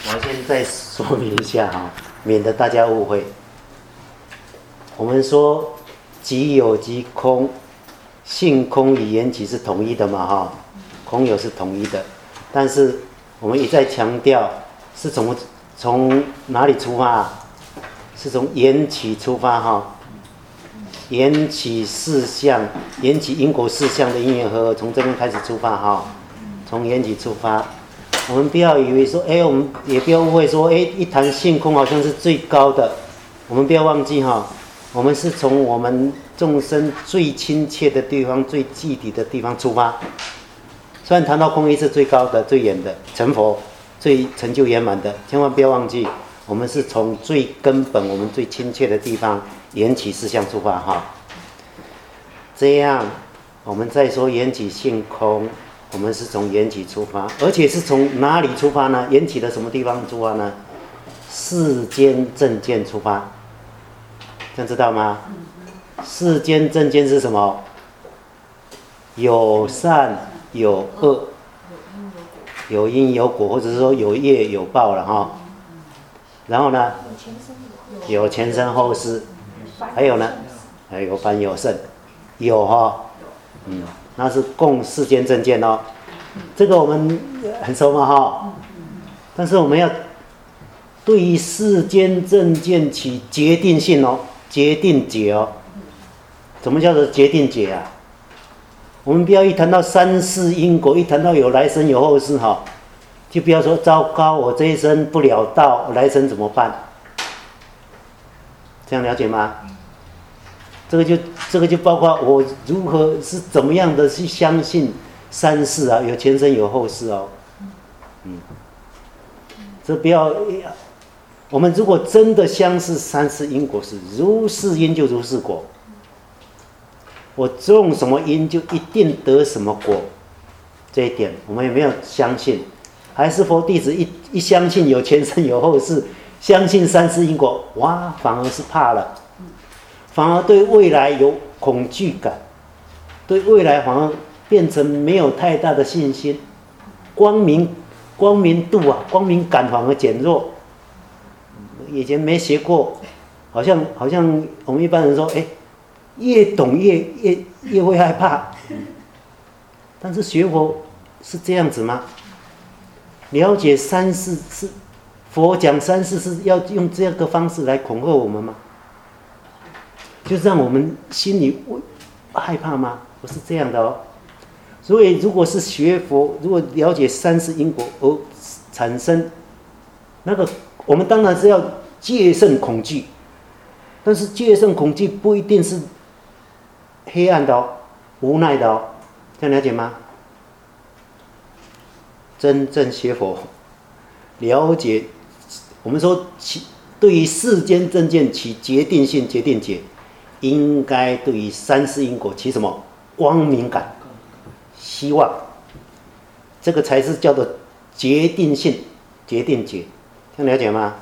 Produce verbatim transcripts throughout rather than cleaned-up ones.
我先再说明一下哈，免得大家误会。我们说即有即空，性空与缘起是统一的嘛哈，空有是统一的，但是我们一再强调是从从哪里出发啊？是从缘起出发哈，缘起事项，缘起因果事项的因缘和合，从这边开始出发哈，从缘起出发。我们不要以为说，哎，我们也不要误会说，哎，一谈性空好像是最高的。我们不要忘记哈，我们是从我们众生最亲切的地方、最具体的地方出发。虽然谈到空义是最高的、最远的，成佛、最成就圆满的，千万不要忘记，我们是从最根本、我们最亲切的地方缘起事项出发哈。这样，我们再说缘起性空。我们是从缘起出发，而且是从哪里出发呢？缘起的什么地方出发呢？世间正见出发，这样知道吗？世间正见是什么？有善有恶，有因有果，或者是说有业有报了哈。然后呢，有前生后世，还有呢，还有凡有圣，有哈，嗯。那是共世间正见哦，这个我们很熟嘛哈。但是我们要对于世间正见起决定性哦，决定解哦。什么叫做决定解啊？我们不要一谈到三世因果，一谈到有来生有后世哈，就不要说糟糕，我这一生不了道，来生怎么办？这样了解吗？这个就这个就包括我如何是怎么样的去相信三世啊，有前生有后世哦，嗯，这不要，我们如果真的相信三世因果是如是因就如是果，我种什么因就一定得什么果，这一点我们有没有相信？还是佛弟子一一相信有前生有后世，相信三世因果，哇，反而是怕了。反而对未来有恐惧感，对未来反而变成没有太大的信心，光明光明度啊，光明感反而减弱。以前没学过，好像好像我们一般人说，哎，越懂越越越会害怕。但是学佛是这样子吗？了解三世是佛讲三世是要用这样的方式来恐吓我们吗？就是让我们心里害怕吗？不是这样的哦。所以，如果是学佛，如果了解三世因果而产生那个，我们当然是要戒慎恐惧，但是戒慎恐惧不一定是黑暗的哦，无奈的哦，这样了解吗？真正学佛，了解我们说起对于世间正见起决定性、决定解。应该对于三世因果起什么光明感、希望，这个才是叫做决定性、决定解，这样了解吗？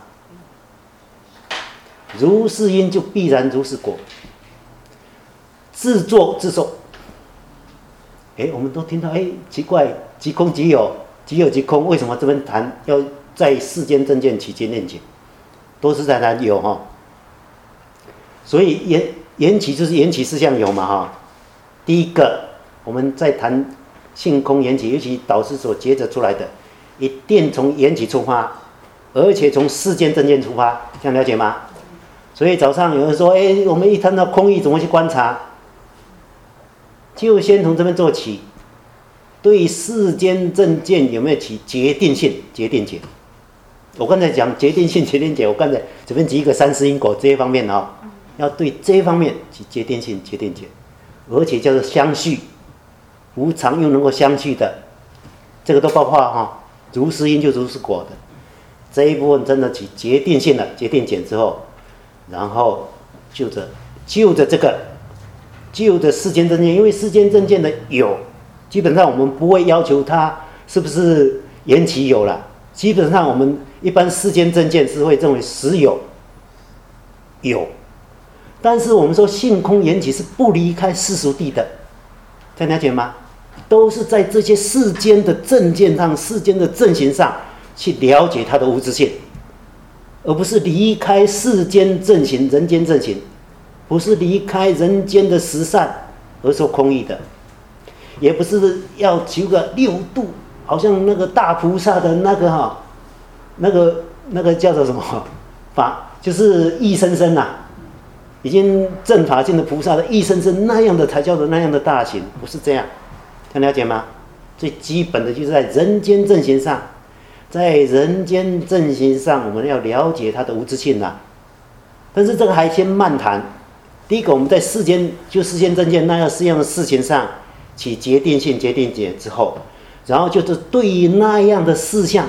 如是因就必然如是果，自作自受。哎，我们都听到，哎，奇怪，即空即有，即有即空，为什么这边谈要在世间正见起决定解？都是在谈有哈，所以也。缘起就是缘起事项有嘛哈，第一个我们在谈性空缘起，尤其导师所结着出来的，一定从缘起出发，而且从世间正见出发，这样了解吗？所以早上有人说，哎，我们一谈到空义怎么去观察？就先从这边做起，对世间正见有没有起决定性、决定解？我刚才讲决定性、决定解，我刚才这边举一个三世因果这一方面哈。要对这一方面去决定性、决定解，而且叫做相续，无常又能够相续的，这个都包括哈，如是因就如是果的这一部分，真的起决定性的决定解之后，然后就着就着这个，就着世间正见，因为世间正见的有，基本上我们不会要求它是不是缘起有了，基本上我们一般世间正见是会认为实有有。但是我们说性空缘起是不离开世俗谛的，这样了解吗？都是在这些世间的正见上、世间的正行上去了解他的无自性，而不是离开世间正行、人间正行，不是离开人间的十善而说空义的，也不是要求个六度，好像那个大菩萨的那个哈，那个那个叫做什么法，就是一生生呐，已经正法性的菩萨的一生生那样的才叫做那样的大行，不是这样，能了解吗？最基本的就是在人间正行上，在人间正行上，我们要了解它的无自性呐。但是这个还先慢谈。第一个，我们在世间就世间正见那样四样的事情上起决定性、决定解之后，然后就是对于那样的事项，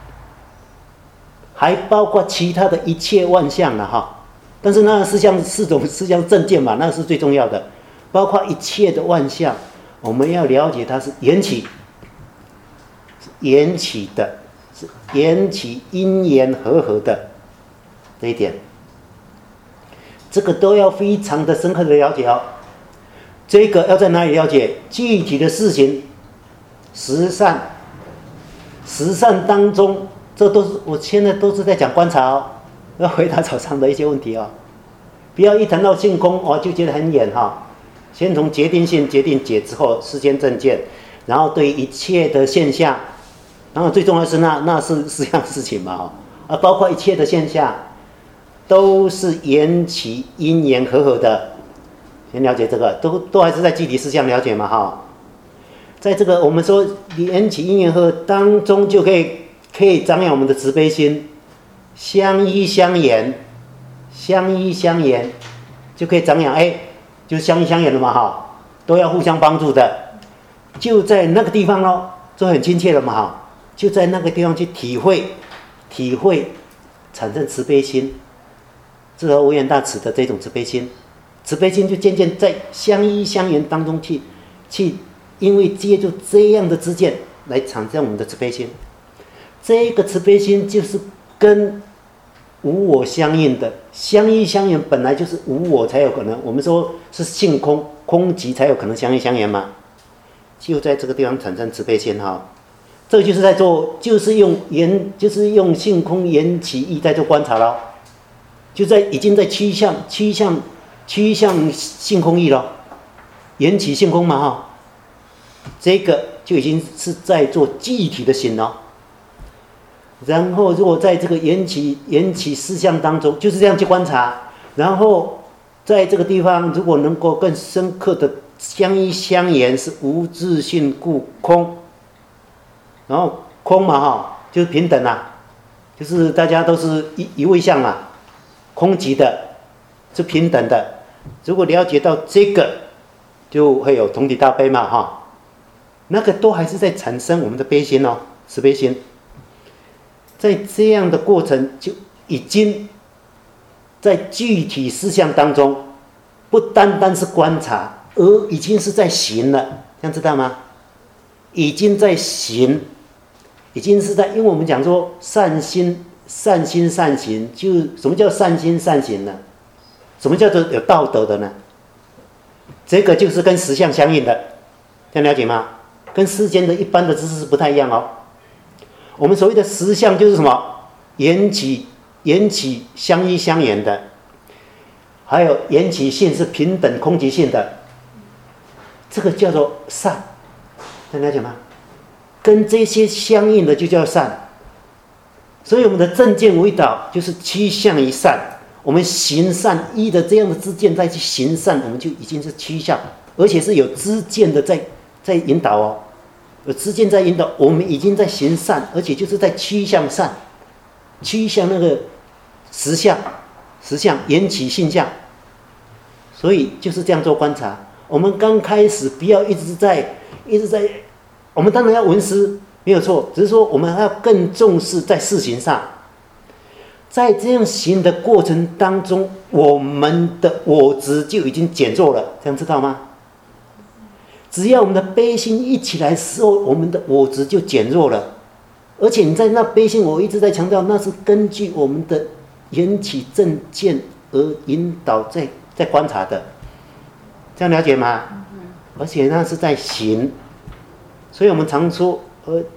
还包括其他的一切万象了哈。但是那四项四种四项正见嘛，那是最重要的，包括一切的万象，我们要了解它是缘起，是缘起的，是缘起因缘和合的这一点，这个都要非常的深刻的了解哦。这个要在哪里了解？具体的事情，十善，十善当中，这都是我现在都是在讲观察哦，要回答早上的一些问题哦。不要一谈到性空哦就觉得很远哈、哦。先从决定性、决定解之后，世间正见，然后对一切的现象，然后最重要的是那那是四样事情嘛哈，啊，包括一切的现象，都是缘起因缘和合的。先了解这个，都都还是在具体事项了解嘛哈。在这个我们说缘起因缘和合当中，就可以可以张扬我们的慈悲心，相依相沿，相依相沿就可以张扬，哎，就相依相沿了嘛哈，都要互相帮助的，就在那个地方咯，就很亲切了嘛哈，就在那个地方去体会，体会产生慈悲心，这个无缘大慈的这种慈悲心。慈悲心就渐渐在相依相缘当中去，去因为借助这样的知见来产生我们的慈悲心。这个慈悲心就是跟无我相应的，相依相缘本来就是无我才有可能。我们说是性空，空寂才有可能相依相缘嘛。就在这个地方产生慈悲心哈，这就是在做，就是用缘，就是用性空缘起义在做观察了，就在已经在趋向趋向。趋向性空义了，缘起性空嘛哈，这个就已经是在做具体的行了。然后如果在这个缘起缘起事项当中，就是这样去观察，然后在这个地方如果能够更深刻的相依相沿，是无自性故空，然后空嘛哈，就是平等啦，就是大家都是一一位相嘛，空寂的，是平等的。如果了解到这个，就会有同体大悲嘛哈，那个都还是在产生我们的悲心哦，慈悲心。在这样的过程，就已经在具体事项当中，不单单是观察，而已经是在行了，这样知道吗？已经在行，已经是在，因为我们讲说善心、善心善行，就什么叫善心善行呢？什么叫做有道德的呢？这个就是跟实相相应的，这样了解吗？跟世间的一般的知识是不太一样哦。我们所谓的实相就是什么？缘起，缘起相依相沿的，还有缘起性是平等空寂性的，这个叫做善，这样了解吗？跟这些相应的就叫善。所以我们的正见为导就是趋向于善。我们行善依的这样的知见再去行善，我们就已经是趋向，而且是有知见的在在引导哦，有知见在引导，我们已经在行善，而且就是在趋向善，趋向那个实相，实相缘起性相，所以就是这样做观察。我们刚开始不要一直在一直在，我们当然要闻思没有错，只是说我们还要更重视在事情上。在这样行的过程当中，我们的我执就已经减弱了，这样知道吗？只要我们的悲心一起来的时候，我们的我执就减弱了。而且你在那悲心，我一直在强调，那是根据我们的缘起正见而引导在在观察的，这样了解吗？而且那是在行，所以我们常说，呃，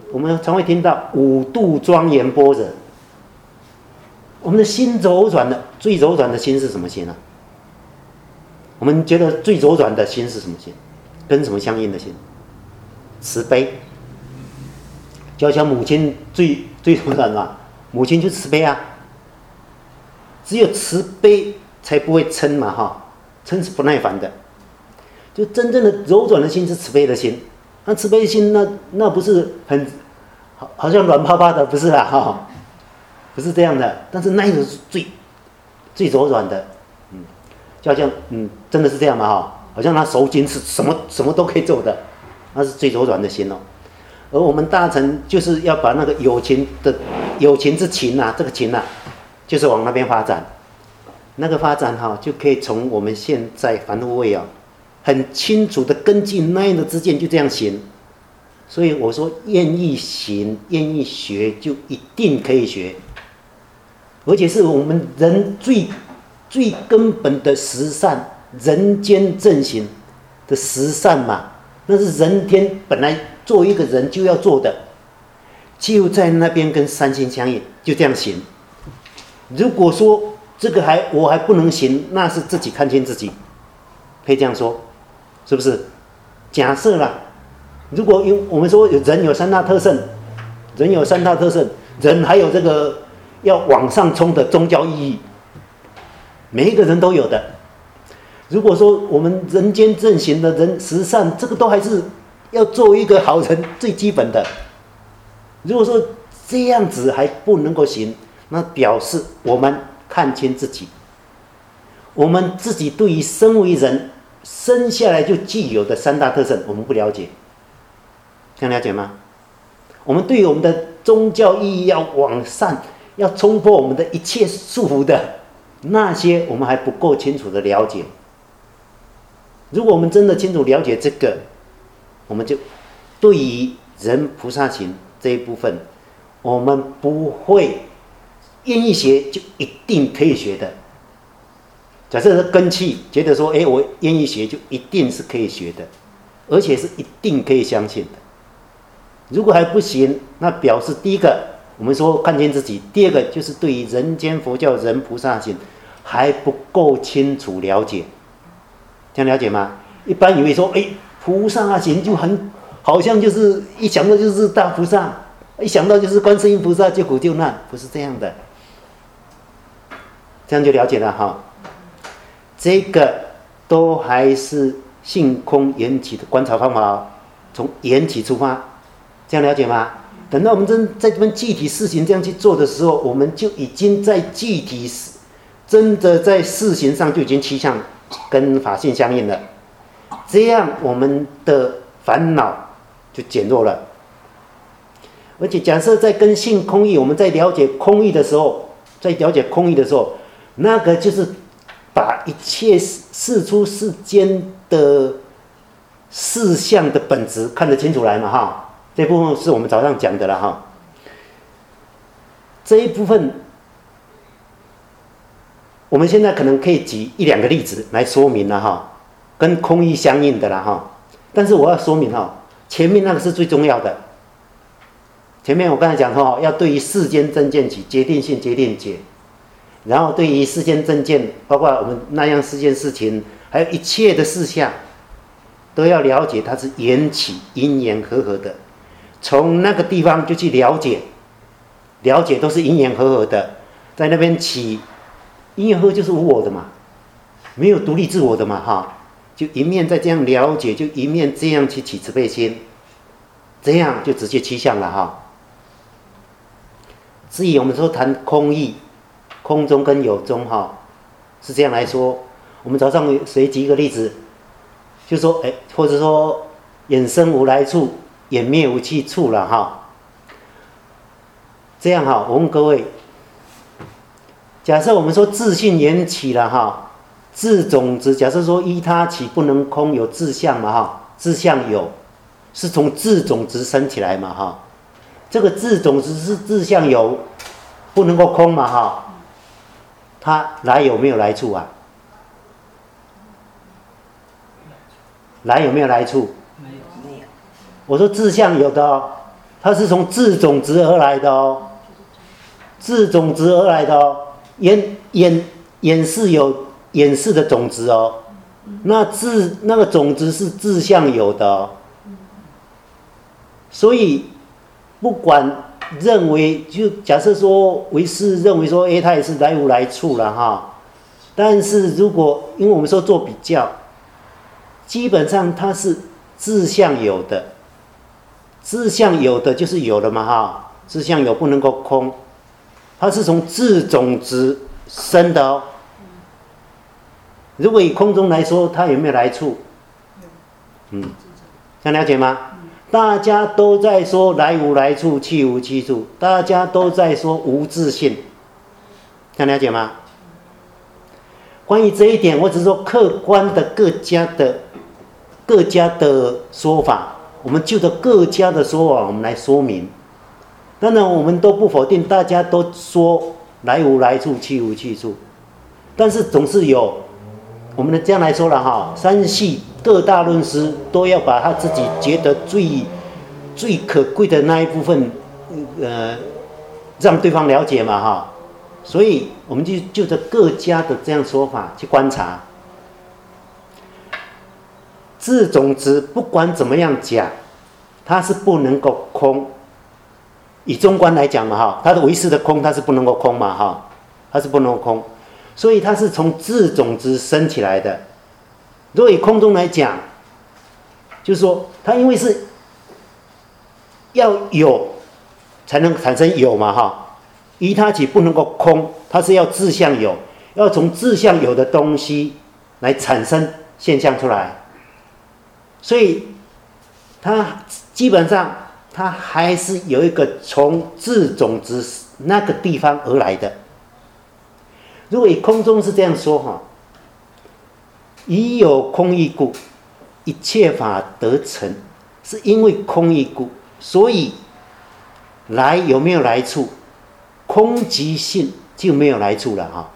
我们常会听到五度庄严般若。我们的心柔软的，最柔软的心是什么心啊？我们觉得最柔软的心是什么心？跟什么相应的心？慈悲。就好像母亲最最柔软嘛，母亲就慈悲啊。只有慈悲才不会嗔嘛哈，嗔是不耐烦的。就真正的柔软的心是慈悲的心，那慈悲的心那那不是很好好像软趴趴的，不是啦哈，不是这样的。但是那一种是最最柔软的，嗯，就好像嗯真的是这样嘛哈，好像他手筋是什么什么都可以做的，那是最柔软的心哦。而我们大乘就是要把那个有情的有情之情啊，这个情啊，就是往那边发展。那个发展哈、啊，就可以从我们现在凡夫位啊，很清楚的根据那样的知见就这样行。所以我说，愿意行、愿意学，就一定可以学，而且是我们人最最根本的十善，人间正行的十善嘛，那是人天本来做一个人就要做的，就在那边跟三心相应，就这样行。如果说这个还我还不能行，那是自己看清自己，可以这样说，是不是？假设啦，如果有我们说有人有三大特性，人有三大特性，人还有这个要往上冲的宗教意义，每一个人都有的。如果说我们人间正行的人十善，这个都还是要做一个好人最基本的。如果说这样子还不能够行，那表示我们看清自己，我们自己对于身为人生下来就具有的三大特性，我们不了解，这样了解吗？我们对于我们的宗教意义要往上，要冲破我们的一切束缚的那些，我们还不够清楚的了解。如果我们真的清楚了解这个，我们就对于人菩萨行这一部分，我们不会愿意学就一定可以学的。假设是根器，觉得说，哎，我愿意学就一定是可以学的，而且是一定可以相信的。如果还不行，那表示第一个我们说看清自己，第二个就是对于人间佛教人菩萨行还不够清楚了解。这样了解吗？一般以为说，哎，菩萨行就很好像就是一想到就是大菩萨，一想到就是观世音菩萨救苦救难，不是这样的。这样就了解了哈。这个都还是性空缘起的观察方法，从缘起出发，这样了解吗？等到我们真在这边具体事情这样去做的时候，我们就已经在具体真的在事情上就已经趋向跟法性相应了，这样我们的烦恼就减弱了。而且假设在跟性空义，我们在了解空义的时候，在了解空义的时候，那个就是把一切世出世间的事项的本质看得清楚来嘛哈。这部分是我们早上讲的了哈。这一部分我们现在可能可以举一两个例子来说明了哈，跟空义相应的啦哈。但是我要说明哈，前面那个是最重要的。前面我刚才讲说，要对于世间正见起决定性决定解，然后对于世间正见，包括我们那样世间事情，还有一切的事项，都要了解它是缘起因缘和合的。从那个地方就去了解，了解都是因缘和合的，在那边起。因缘和合就是无我的嘛，没有独立自我的嘛哈，就一面再这样了解，就一面这样去起慈悲心，这样就直接趋向了哈。至于我们说谈空义，空中跟有中哈，是这样来说。我们早上谁举一个例子，就说哎，或者说眼生无来处，眼灭无去处了哈。这样哈，我问各位。假设我们说自性缘起了哈，自种子，假设说依他起不能空，有自相嘛哈，自相有，是从自种子生起来嘛哈，这个自种子是自相有，不能够空嘛哈，它来有没有来处啊？来有没有来处？没有。我说自相有的哦，它它是从自种子而来的哦，自种子而来的哦，眼眼眼是有眼是的种子哦，那自那个种子是自相有的哦，所以不管认为，就假设说唯识认为说，哎，它也是来无来处了哈，但是如果因为我们说做比较，基本上它是自相有的。自相有的就是有了嘛哈，自相有不能够空，它是从自种子生的哦。如果以空中来说，它有没有来处？嗯，这样了解吗？大家都在说来无来处，去无去处，大家都在说无自性，这样了解吗？关于这一点，我只是说客观的各家的各家的说法。我们就着各家的说法，我们来说明。当然，我们都不否定，大家都说来无来处，去无去处，但是总是有，我们的这样来说了哈，三系各大论师都要把他自己觉得最最可贵的那一部分，呃，让对方了解嘛哈。所以，我们就就着各家的这样说法去观察。自种子不管怎么样讲，它是不能够空。以中观来讲嘛，哈，它的唯识的空，它是不能够空嘛，哈，它是不能够空，所以它是从自种子生起来的。如果以空中来讲，就是说，它因为是要有才能产生有嘛，哈，依它起不能够空，它是要自相有，要从自相有的东西来产生现象出来。所以，它基本上它还是有一个从自种子那个地方而来的。如果以空中是这样说哈，以有空义故，一切法得成，是因为空义故，所以来有没有来处？空即性就没有来处了哈。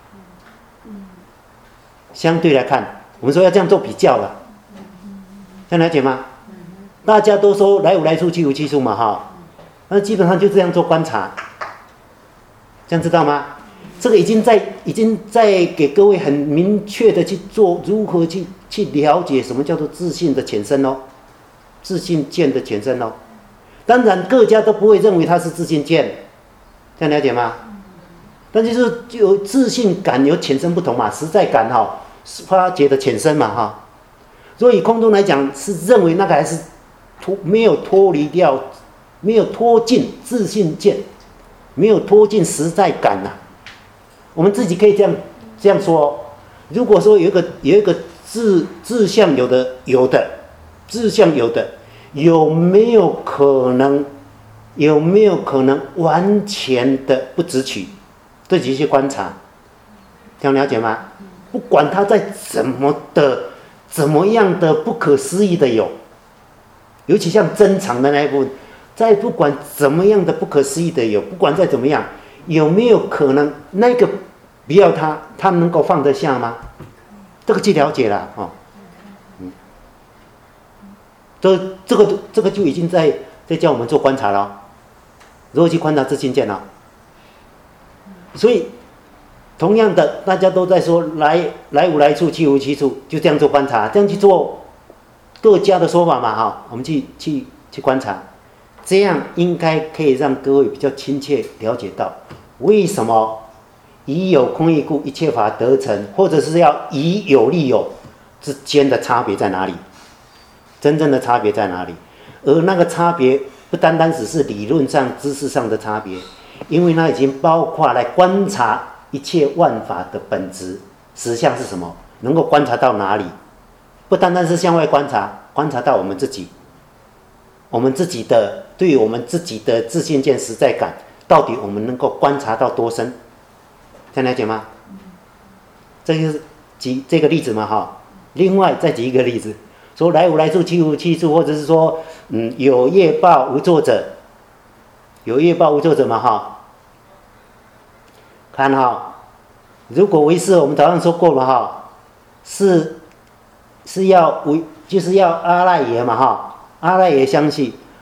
相对来看，我们说要这样做比较了。这样了解吗？大家都说来无来处，去无去处嘛，哈，那基本上就这样做观察，这样知道吗？这个已经在已经在给各位很明确的去做如何去去了解什么叫做自信的前身哦，自信见的前身哦。当然各家都不会认为它是自信见，这样了解吗？但就是有自信感有浅深不同嘛，实在感哈，发觉的浅深嘛哈。所以空中来讲，是认为那个还是脱没有脱离掉，没有脱尽自信见，没有脱尽实在感呐、啊。我们自己可以这样这样说、哦：如果说有一个有一个自自相有的有的自相有的，有没有可能有没有可能完全的不执取？自己去观察，这样了解吗？不管他在怎么的。怎么样的不可思议的有，尤其像珍藏的那一部分，在不管怎么样的不可思议的有，不管再怎么样，有没有可能那个不要他，他能够放得下吗？这个去了解了哦，嗯，这这个这个就已经在在教我们做观察了，如何去观察自性见了。所以。同样的，大家都在说来来无来处，去无去处，就这样做观察，这样去做各家的说法嘛，哈，我们去去去观察，这样应该可以让各位比较亲切了解到，为什么以有空义故，一切法得成，或者是要以有利有之间的差别在哪里？真正的差别在哪里？而那个差别不单单只是理论上、知识上的差别，因为那已经包括来观察。一切万法的本质实相是什么？能够观察到哪里？不单单是向外观察，观察到我们自己，我们自己的对于我们自己的自信见实在感，到底我们能够观察到多深？这样了解吗？这就是举这个例子嘛，哈。另外再举一个例子，说来无来处，去无去处，或者是说，嗯，有业报无作者，有业报无作者嘛，哈。看哈，如果唯识我们早上说过了哈，是是要唯就是要阿赖耶嘛哈，阿赖耶相续，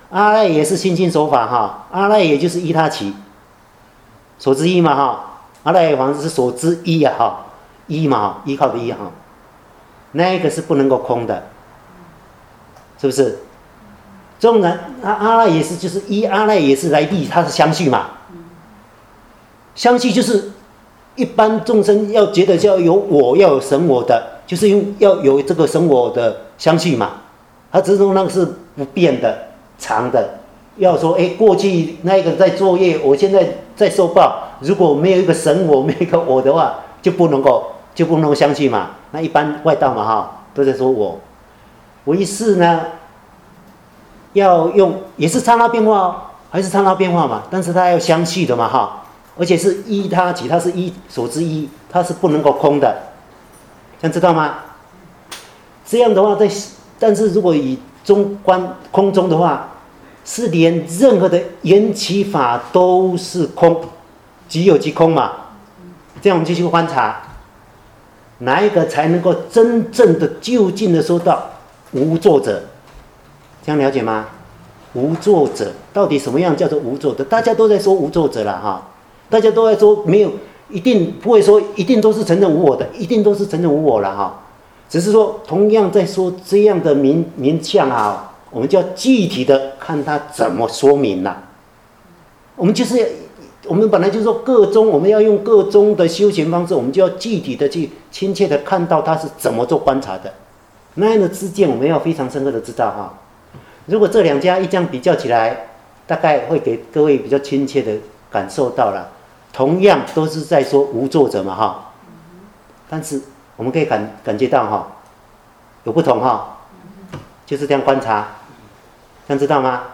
阿赖也是心性手法哈，阿赖也就是依他起，所知依嘛哈，阿赖反正是所知依啊哈，依嘛依靠的依哈，那个是不能够空的，是不是？纵然阿阿赖也是就是依阿赖也是来立，它是相续嘛，相续就是一般众生要觉得要有我要有神我的，就是用要有这个神我的相续嘛，它只是说那个是不变的。长的，要说哎，过去那个在作业，我现在在受报。如果没有一个神我，没有一个我的话，就不能够就不能够相信嘛。那一般外道嘛哈，都在说我。唯识呢，要用也是刹那变化哦，还是刹那变化嘛，但是它要相续的嘛哈，而且是依他起，它是依所知依，它是不能够空的，这样知道吗？这样的话，在但是如果以中观空中的话，是连任何的缘起法都是空，即有即空嘛。这样我们继续观察，哪一个才能够真正的就近的说到无作者？这样了解吗？无作者到底什么样叫做无作者？大家都在说无作者了哈，大家都在说没有，一定不会说一定都是承认无我的，一定都是承认无我了哈。只是说同样在说这样的名名相啊。我们就要具体的看他怎么说明了、啊。我们就是我们本来就是说各宗，我们要用各宗的修行方式，我们就要具体的去亲切的看到他是怎么做观察的。那样的知见，我们要非常深刻的知道哈。如果这两家一这样比较起来，大概会给各位比较亲切的感受到了。同样都是在说无作者嘛哈，但是我们可以感感觉到哈，有不同哈，就是这样观察。这样知道吗？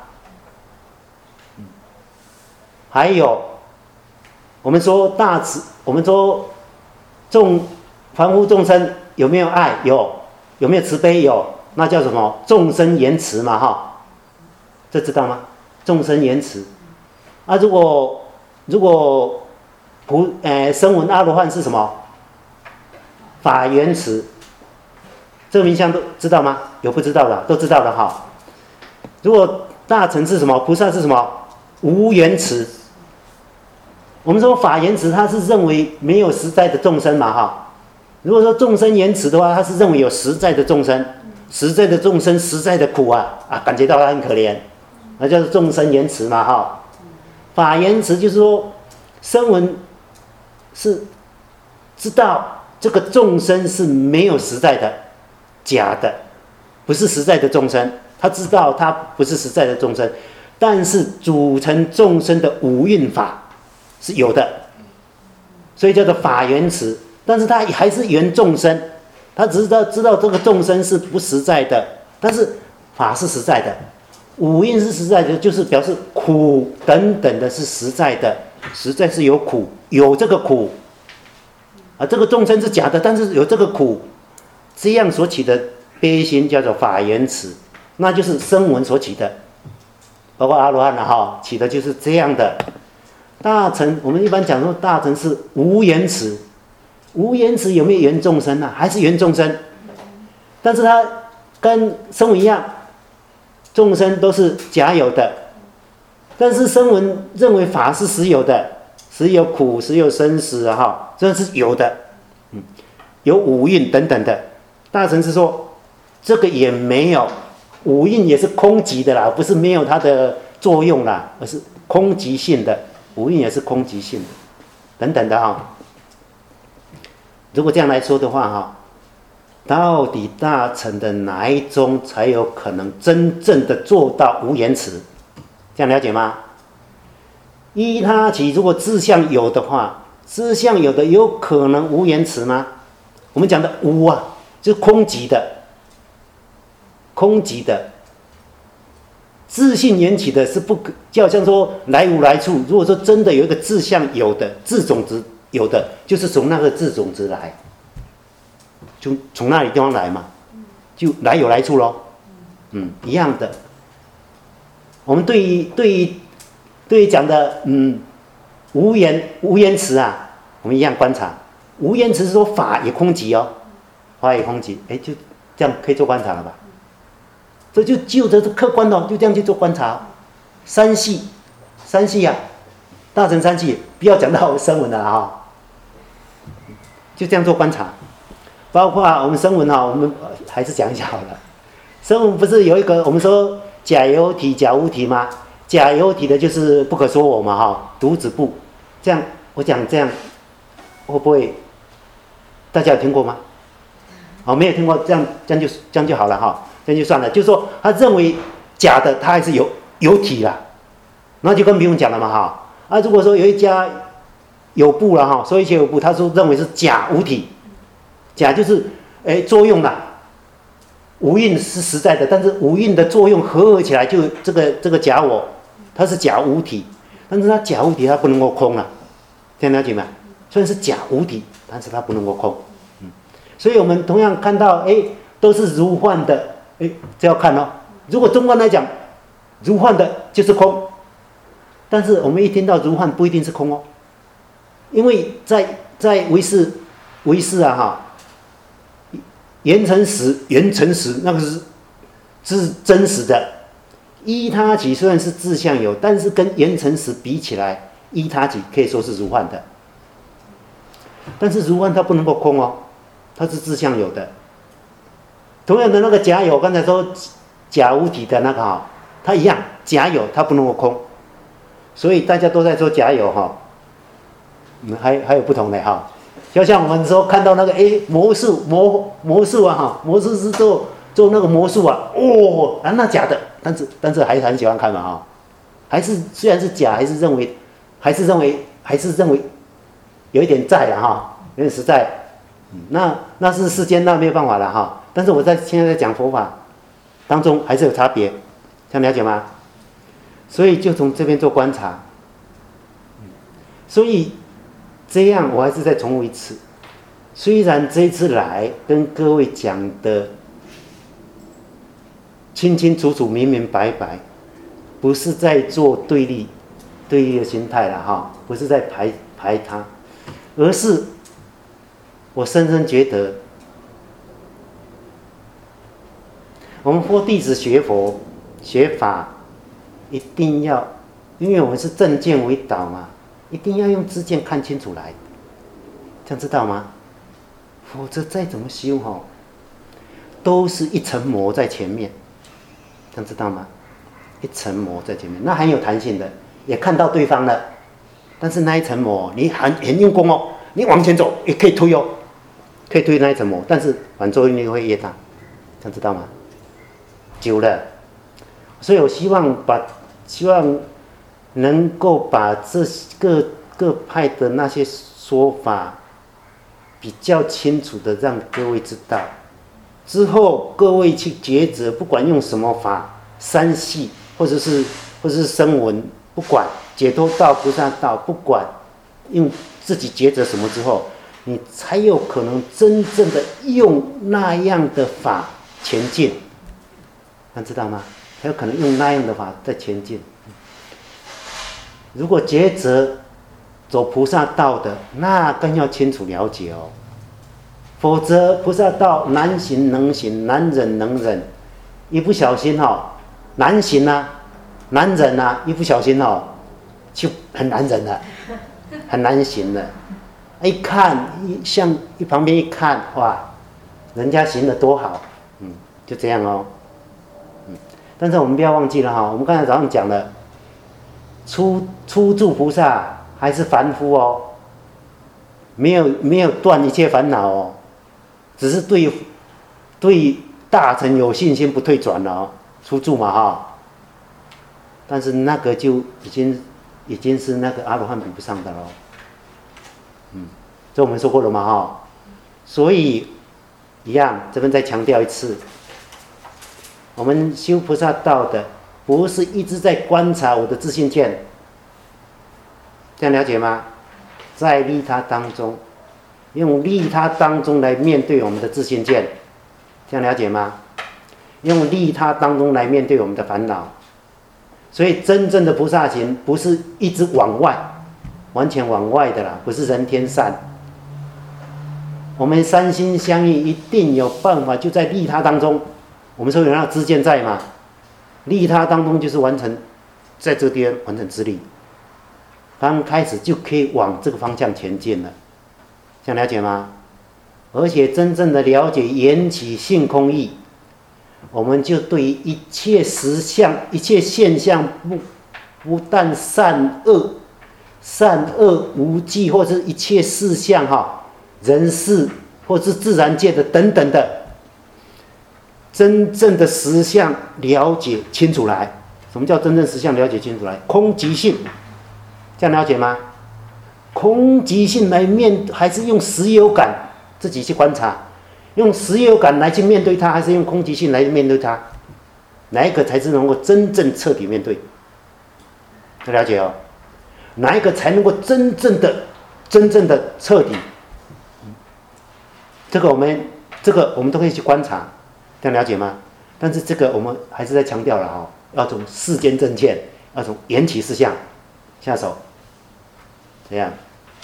还有，我们说大慈，我们说众凡夫众生有没有爱？有，有没有慈悲？有，那叫什么？众生言慈嘛，哈，这知道吗？众生言慈。啊，如果如果普呃声闻阿罗汉是什么？法言慈。这个名相都知道吗？有不知道的，都知道的哈。如果大乘是什么？菩萨是什么？无缘慈。我们说法言慈，他是认为没有实在的众生嘛哈。如果说众生言慈的话，他是认为有实在的众生，实在的众生实在的苦啊啊，感觉到他很可怜，那叫做众生言慈嘛哈。法言慈就是说，声闻是知道这个众生是没有实在的，假的，不是实在的众生。他知道他不是实在的众生，但是组成众生的五蕴法是有的，所以叫做法缘慈。但是他还是缘众生，他只是道知道这个众生是不实在的，但是法是实在的，五蕴是实在的，就是表示苦等等的是实在的，实在是有苦，有这个苦啊，这个众生是假的，但是有这个苦，这样所起的悲心叫做法缘慈。那就是声闻所起的，包括阿罗汉了哈，起的就是这样的。大乘我们一般讲说大乘是无缘慈，无缘慈有没有缘众生呢、啊？还是缘众生，但是它跟声闻一样，众生都是假有的，但是声闻认为法是实有的，实有苦，实有生死啊哈，这是有的，嗯，有五蕴等等的。大乘是说这个也没有。五蕴也是空寂的啦，不是没有它的作用啦，而是空寂性的。五蕴也是空寂性的，等等的哈。如果这样来说的话哈，到底大乘的哪一宗才有可能真正的做到无言辞？这样了解吗？依他起，如果志向有的话，志向有的有可能无言辞吗？我们讲的无啊，就是空寂的。空寂的自信缘起的是不就好像说来无来处。如果说真的有一个志向有的自种子有的，就是从那个自种子来，就从那里地方来嘛，就来有来处咯。嗯，一样的。我们对于对于对于讲的嗯无言无言词啊，我们一样观察。无言词是说法也空寂哦，法也空寂，哎，就这样可以做观察了吧？ 这就就着客观的，就这样去做观察。三系，三系啊，大乘三系，不要讲到声闻了哈，就这样做观察。包括我们声闻哈，我们还是讲一下好了。声闻不是有一个我们说假有体、假无体吗？假有体的就是不可说我嘛哈，独子部。这样我讲这样会不会大家有听过吗？哦，没有听过，这样这样就这样就好了哈，这样就算了。就是说他认为假的，他还是有有体啦，那就跟比如讲了嘛哈。啊，如果说有一家有部了哈，说一些有部，他说认为是假无体，假就是哎作用啦，无印是实在的，但是无印的作用合合起来就这个这个假我，它是假无体，但是它假无体它不能够空了，这样了解吗？虽然是假无体，但是它不能够空。所以我们同样看到，哎，都是如幻的，哎，这要看哦。如果中观来讲，如幻的就是空，但是我们一听到如幻不一定是空哦，因为在在唯识唯识啊哈，缘成实缘成实那个是是真实的，依他起虽然是自相有，但是跟缘成实比起来，依他起可以说是如幻的，但是如幻它不能够空哦。它是自相有的，同样的那个假有，刚才说假无体的那个哈，它一样假有，它不能够空，所以大家都在说假有哈，嗯，还还有不同的哈，就像我们说看到那个哎魔术魔魔术啊哈，魔术师做做那个魔术啊，哦啊那假的，但是但是还是很喜欢看嘛哈，还是虽然是假，还是认为还是认为还是认为有一点在了哈，有点实在。那那是世间，那没有办法了哈。但是我在现在在讲佛法当中还是有差别，这样了解吗？所以就从这边做观察。所以这样我还是再重复一次，虽然这一次来跟各位讲的清清楚楚、明明白白，不是在做对立对立的心态了哈，不是在排排他，而是我深深觉得，我们佛弟子学佛学法，一定要，因为我们是正见为导嘛，一定要用知见看清楚来，这样知道吗？否则再怎么修哈，都是一层膜在前面，这样知道吗？一层膜在前面，那很有弹性的，也看到对方了，但是那一层膜你很很用功哦，你往前走也可以推哦。可以推那一层膜，但是反作用力会越大，这样知道吗？久了，所以我希望把希望能够把这各各派的那些说法比较清楚的让各位知道，之后各位去抉择，不管用什么法，三系或者是或者是声闻，不管解脱道、菩萨道，不管用自己抉择什么之后。你才有可能真正的用那样的法前进，你知道吗？才有可能用那样的法在前进。如果抉择走菩萨道的，那更要清楚了解哦，否则菩萨道难行能行，难忍能忍，一不小心哦，难行啊，难忍啊，一不小心哦，就很难忍了，很难行了。一看一向一旁边一看，哇，人家行得多好，嗯，就这样哦，嗯，但是我们不要忘记了哈，我们刚才早上讲了，初初住菩萨还是凡夫哦，没有没有断一切烦恼哦，只是对对大乘有信心不退转了哦，初住嘛哈，但是那个就已经已经是那个阿罗汉比不上的了。嗯，这我们说过了嘛哈，所以一样，这边再强调一次，我们修菩萨道的，不是一直在观察我的自性见，这样了解吗？在利他当中，用利他当中来面对我们的自性见，这样了解吗？用利他当中来面对我们的烦恼，所以真正的菩萨行不是一直往外。完全往外的啦，不是人天善。我们三心相应，一定有办法，就在利他当中， 我们说有那个知见在嘛，利他当中就是完成，在这边完成自利，刚开始就可以往这个方向前进了，这样了解吗？而且真正的了解缘起性空义，我们就对于一切实相、一切现象不不但善恶、善恶无记，或者一切事项哈，人事或是自然界的等等的，真正的实相了解清楚来。什么叫真正实相了解清楚来？空即性，这样了解吗？空即性来面，还是用实有感自己去观察？用实有感来去面对它，还是用空即性来面对它？哪一个才是能够真正彻底面对？要了解哦，哪一个才能够真正的、真正的彻底？这个我们，这个我们都可以去观察，这样了解吗？但是这个我们还是在强调了哈，要从世间正见，要从缘起事项下手，这样。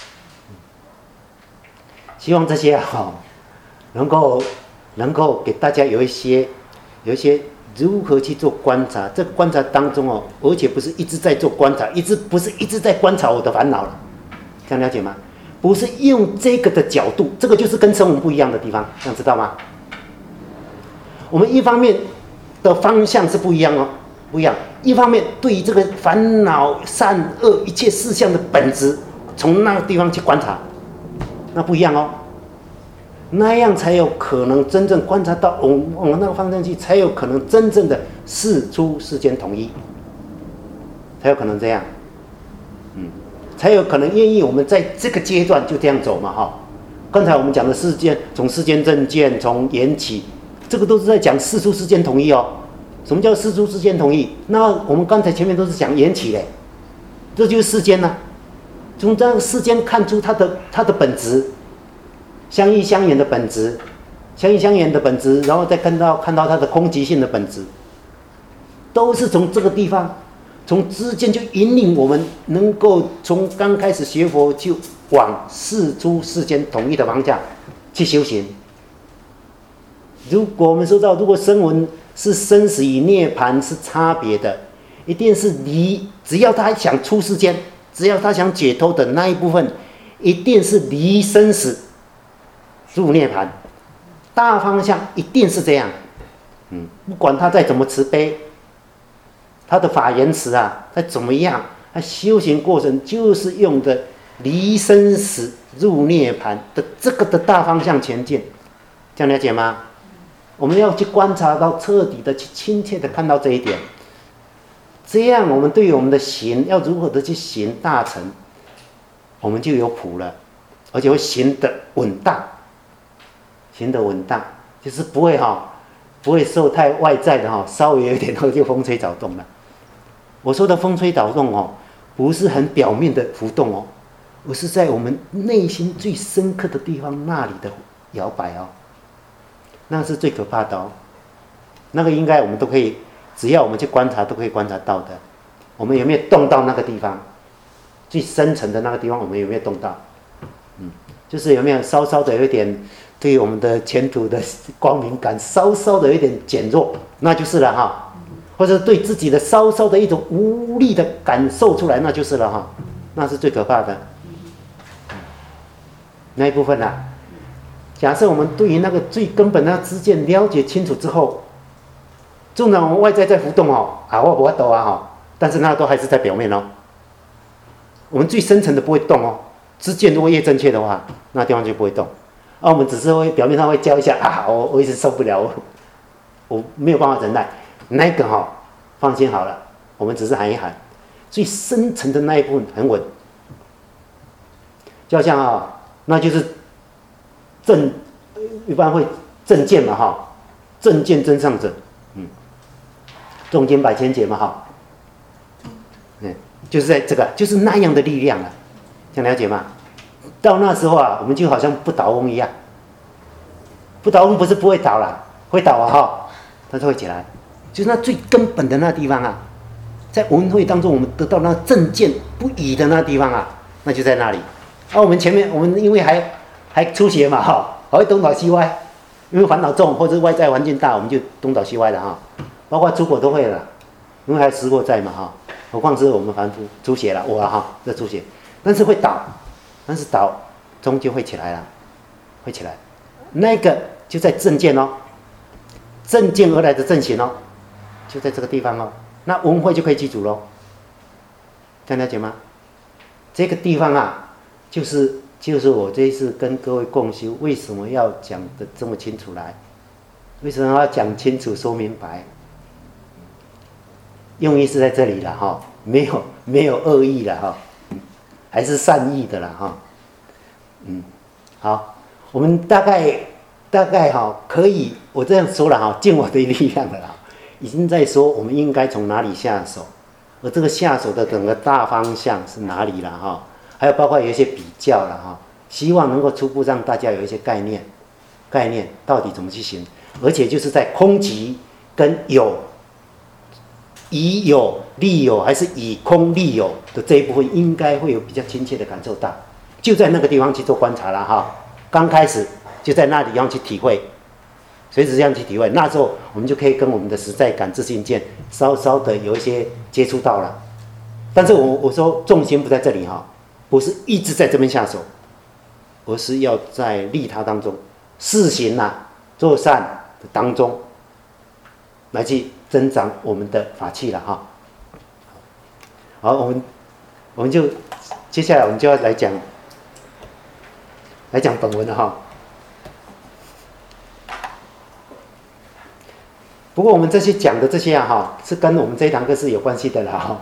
希望这些哈，能够能够给大家有一些有一些如何去做观察。这个观察当中哦，而且不是一直在做观察，一直不是一直在观察我的烦恼了，这样了解吗？不是用这个的角度，这个就是跟声闻不一样的地方，这样知道吗？我们一方面的方向是不一样哦，不一样。一方面对于这个烦恼、善恶一切事项的本质，从那个地方去观察。那不一样哦，那样才有可能真正观察到往往那个方向去，才有可能真正的事出世间统一，才有可能这样，嗯，才有可能愿意我们在这个阶段就这样走嘛哈。刚才我们讲的世间，从世间正见，从缘起，这个都是在讲事出世间统一哦。什么叫事出世间统一？那我们刚才前面都是讲缘起嘞，这就是世间啊。从这个世间看出它的它的本质，相依相远的本质，相依相远的本质，然后再看到看到它的空即性的本质，都是从这个地方，从知见就引领我们能够从刚开始学佛就往事出世间统一的方向去修行。如果我们说到，如果声闻是生死与涅槃是差别的，一定是离，只要他想出世间。只要他想解脱的那一部分，一定是离生死入涅槃，大方向一定是这样。嗯，不管他再怎么慈悲，他的法言辞啊，再怎么样，他修行过程就是用的离生死入涅槃的这个的大方向前进，这样了解吗？我们要去观察到彻底的去亲切的看到这一点。这样，我们对于我们的行要如何的去行大成，我们就有谱了，而且会行得稳当，行得稳当，就是不会哈，不会受太外在的哈，稍微有一点后就风吹草动了。我说的风吹草动哦，不是很表面的浮动哦，而是在我们内心最深刻的地方那里的摇摆哦，那是最可怕的哦。那个应该我们都可以。只要我们去观察，都可以观察到的。我们有没有动到那个地方？最深层的那个地方，我们有没有动到？嗯，就是有没有稍稍的有一点对我们的前途的光明感，稍稍的有一点减弱，那就是了哈。或者对自己的稍稍的一种无力的感受出来，那就是了哈。那是最可怕的。那一部分啊，假设我们对于那个最根本的知见了解清楚之后。纵然我们外在在浮动哦，啊我不会抖啊哈，但是那都还是在表面哦。我们最深层的不会动哦，知见如果越正确的话，那地方就不会动。啊，我们只是会表面上会叫一下啊，我我一直受不了，我我没有办法忍耐，那个哈、哦，放心好了，我们只是喊一喊，最深层的那一部分很稳，就好像啊、哦，那就是正，一般会正见嘛哈，正见真上者。重经百千劫嘛，哈，嗯，就是在这个，就是那样的力量了，想了解吗？到那时候啊，我们就好像不倒翁一样，不倒翁不是不会倒了，会倒啊哈，但是会起来，就是那最根本的那地方啊，在文会当中，我们得到那正见不移的那地方啊，那就在那里。啊，我们前面我们因为还还初学嘛哈，还会东倒西歪， 因为烦恼重或者外在环境大，我们就东倒西歪的哈。包括出国都会了，因为还吃过债嘛哈。何况是我们凡夫出血了，我了哈，这出血，但是会倒，但是倒终究会起来了，会起来。那个就在正见哦，正见而来的正行哦，就在这个地方哦。那文慧就可以记住喽，这样了解吗？这个地方啊，就是就是我这一次跟各位共修，为什么要讲的这么清楚来？为什么要讲清楚说明白？用意是在这里了哈，没有没有恶意了哈，还是善意的了哈。嗯，好，我们大概大概哈可以，我这样说了哈，尽我的力量了啦，已经在说我们应该从哪里下手，而这个下手的整个大方向是哪里了哈，还有包括有一些比较了哈，希望能够初步让大家有一些概念，概念到底怎么去行，而且就是在空即跟有。以有利有还是以空利有的这一部分，应该会有比较亲切的感受到，就在那个地方去做观察了哈。刚开始就在那里要去体会，随时这样去体会，那时候我们就可以跟我们的实在感、自信见稍稍的有一些接触到了。但是我我说重心不在这里哈，不是一直在这边下手，而是要在利他当中试行啊，做善的当中来去增长我们的法器了哈。好，我们我们就接下来我们就要来讲来讲本文了哈。不过我们这些讲的这些啊哈，是跟我们这一堂课是有关系的了哈。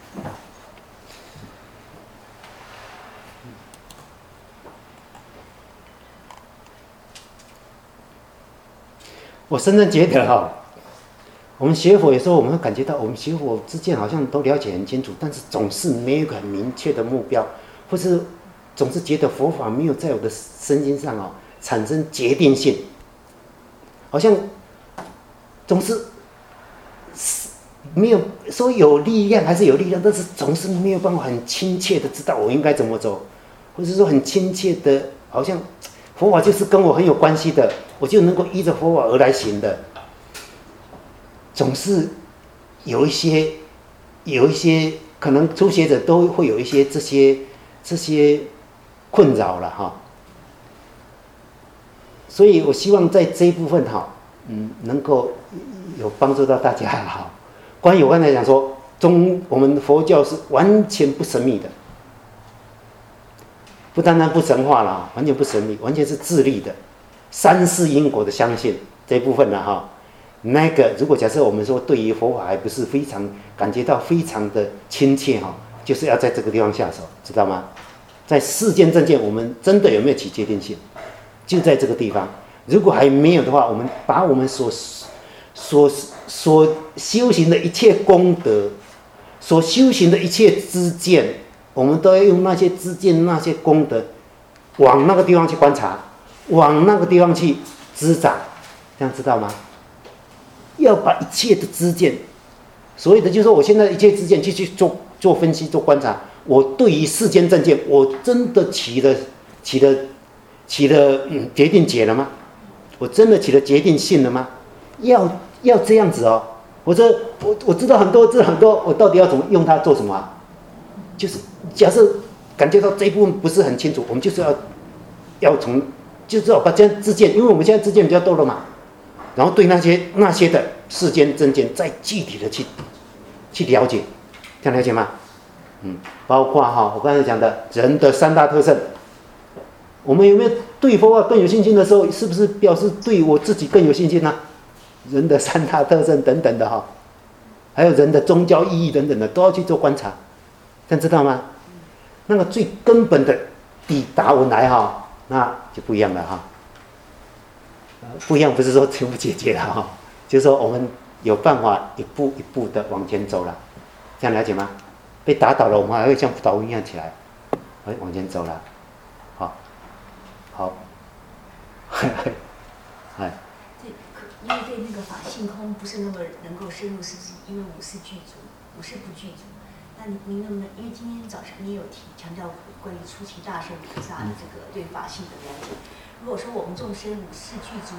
我深深觉得哈。我们学佛有时候我们会感觉到，我们学佛之间好像都了解很清楚，但是总是没有很明确的目标，或是总是觉得佛法没有在我的身心上哦产生决定性，好像总是没有说有力量还是有力量，但是总是没有办法很亲切的知道我应该怎么走，或者说很亲切的，好像佛法就是跟我很有关系的，我就能够依着佛法而来行的。总是有一些有一些可能初学者都会有一些这些这些困扰了哈，所以我希望在这一部分哈，嗯，能够有帮助到大家哈。关于我刚才讲说，中我们佛教是完全不神秘的，不单单不神化了，完全不神秘，完全是自立的，三世因果的相信这一部分了哈。那个，如果假设我们说对于佛法还不是非常感觉到非常的亲切哈，就是要在这个地方下手，知道吗？在世间正见，我们真的有没有起决定性？就在这个地方。如果还没有的话，我们把我们所所所修行的一切功德，所修行的一切知见，我们都要用那些知见、那些功德，往那个地方去观察，往那个地方去滋长，这样知道吗？要把一切的知见，所谓的就是说，我现在一切知见去去做做分析、做观察，我对于世间正见，我真的起了起了起了、嗯、决定解了吗？我真的起了决定性了吗？要要这样子哦。我说我我知道很多，知道很多，我到底要怎么用它做什么、啊？就是假设感觉到这一部分不是很清楚，我们就是要要从就是要把这样知见，因为我们现在知见比较多了嘛。然后对那些那些的世间正见，再具体的去去了解，这样了解吗？嗯，包括哈，我刚才讲的人的三大特征，我们有没有对佛法更有信心的时候，是不是表示对我自己更有信心呢、啊？人的三大特征等等的哈，还有人的宗教意义等等的，都要去做观察，这样知道吗？那个最根本的抵达文来哈，那就不一样了哈。不一样不是说全部解决了哈，就是说我们有办法一步一步的往前走了，这样了解吗？被打倒了，我们还会像倒翁一样起来，哎，往前走了，好，好， 哎，对，因为对那个法性空不是那么能够深入，是不是因为五识具足，五识不具足？那您您能不能？因为今天早上你有提强调关于出奇大圣菩萨的这个对法性的了解。如果说我们众生五识具足，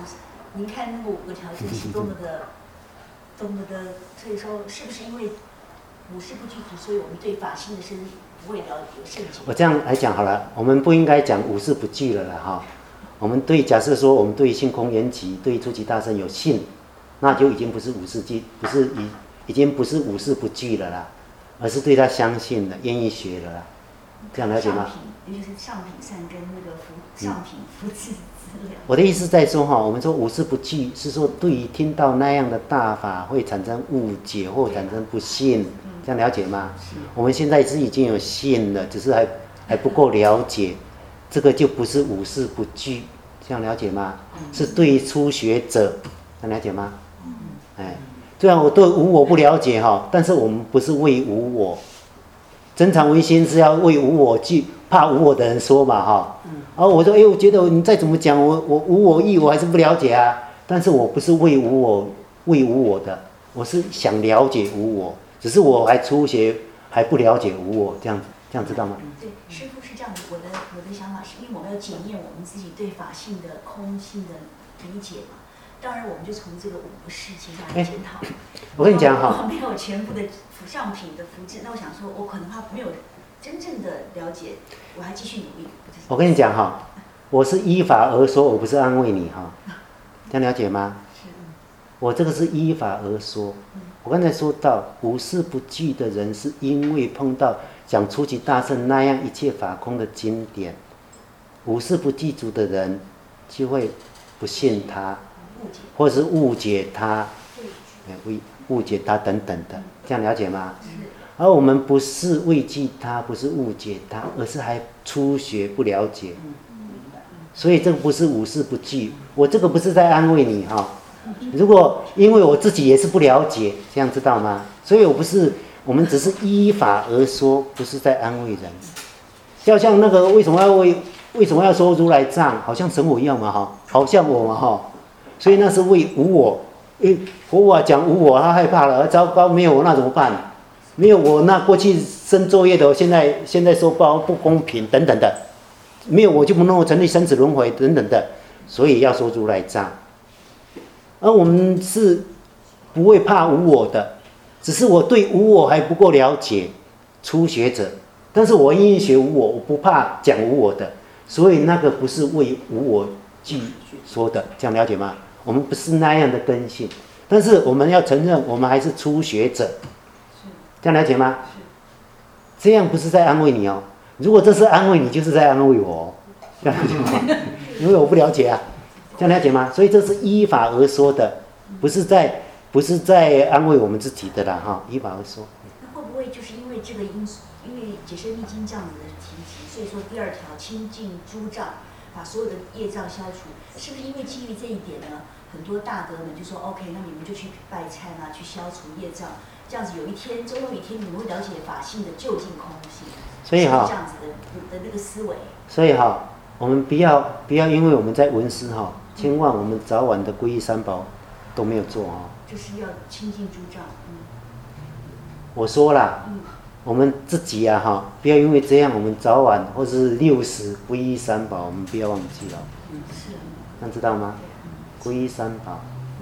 您看那个五个条件是多么的，多么的，所以说是不是因为五事不具足，所以我们对法性的深不会了有甚解？ 我这样来讲好了，我们不应该讲五事不具了啦哈。我们对假设说我们对性空缘起、对初级大乘有信，那就已经不是五事具，不是已已经不是五事不具了啦，而是对他相信了，愿意学了啦。这样了解吗？ 上品，也就是上品善根那个福上品福智资料。 我的意思在说哈，我们说五事不具，是说对于听到那样的大法会产生误解或产生不信，这样了解吗？我们现在是已经有信了，只是还还不够了解，这个就不是五事不具，这样了解吗？是对于初学者，这样了解吗？哎，虽然我对无我不了解哈，但是我们不是为无我。真常唯心是要为无我去怕无我的人说嘛哈，然后我说哎，我觉得你再怎么讲，我我无我意我还是不了解啊。但是我不是为无我为无我的，我是想了解无我，只是我还初学还不了解无我，这样这样知道吗？ 对，师父是这样的，我的我的想法是因为我们要检验我们自己对法性的空性的理解嘛。当然，我们就从这个五个事情来检讨。 我跟你讲哈， 我没有全部的上品的福智，那我想说，我可能他没有真正的了解，我还继续努力。 我跟你讲哈，我是依法而说，我不是安慰你哈，这样了解吗？ 是。 我这个是依法而说。我刚才说到五事不具的人，是因为碰到讲初级大乘那样一切法空的经典，五事不具足的人就会不信他。或者是误解他，误解他等等的，这样了解吗？而我们不是畏惧他，不是误解他，而是还初学不了解，所以这个不是五事不具。我这个不是在安慰你哈。如果因为我自己也是不了解，这样知道吗？所以我不是，我们只是依法而说，不是在安慰人。要像那个为什么要为为什么要说如来藏，好像神我一样嘛哈，好像我嘛哈。所以那是为无我，诶，佛法讲无我，他害怕了，糟糕，没有我那怎么办？没有我那过去生作业的，我现在现在受报不公平等等的，没有我就不能够成立生死轮回等等的，所以要说如来藏。而我们是不会怕无我的，只是我对无我还不够了解，初学者，但是我愿意学无我，我不怕讲无我的，所以那个不是为无我去说的，这样了解吗？我们不是那样的根性，但是我们要承认，我们还是初学者，这样了解吗？这样不是在安慰你哦。如果这是安慰你，就是在安慰我哦，这样了解吗？因为我不了解啊，这样了解吗？所以这是依法而说的，不是在不是在安慰我们自己的啦哈，依法而说。 那会不会就是因为这个因素，因为解释密经这样子的提及，所以说第二条清净诸障，把所有的业障消除，是不是因为基于这一点呢？很多大德们就说 OK， 那你们就去拜忏啊，去消除业障，这样子有一天，终有一天你们会了解法性的究竟空性。 所以哈， 这样子的的那个思维。所以哈，我们不要不要因为我们在闻思哈，千万我们早晚的皈依三宝都没有做哦。 就是要清净诸障。嗯。 我说啦。 嗯。 我们自己啊哈，不要因为这样，我们早晚或是六十皈依三宝，我们不要忘记了。 嗯，是。 那知道吗？皈依三宝。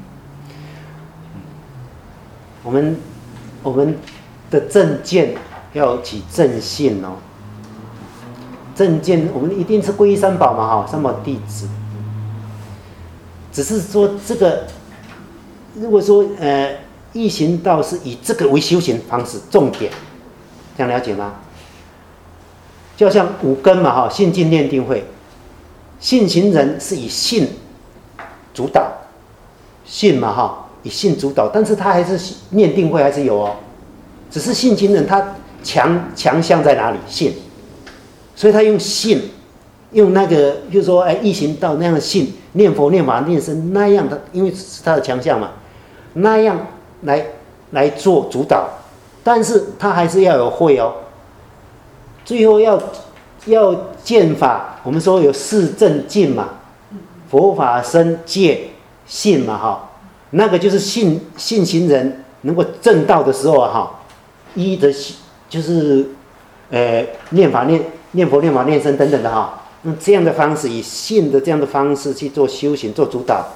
我们我们的正见要起正信哦。正见我们一定是皈依三宝嘛哈，三宝弟子。只是说这个，如果说呃易行道是以这个为修行方式，重点。这样了解吗？就像五根嘛哈，信进念定慧，信行人是以信主导，信嘛哈，以信主导，但是他还是念定慧还是有哦，只是信行人他强强项在哪里？信，所以他用信，用那个就是说哎易行道那样的信，念佛念法念僧那样的，因为是他的强项嘛，那样来来做主导。但是他还是要有慧哦，最后要要见法，我们说有四正境嘛，佛法僧戒信嘛哈，那个就是信信行人能够证道的时候啊哈，依的就是呃念法念念佛念法念僧等等的哈，用这样的方式，以信的这样的方式去做修行做主导，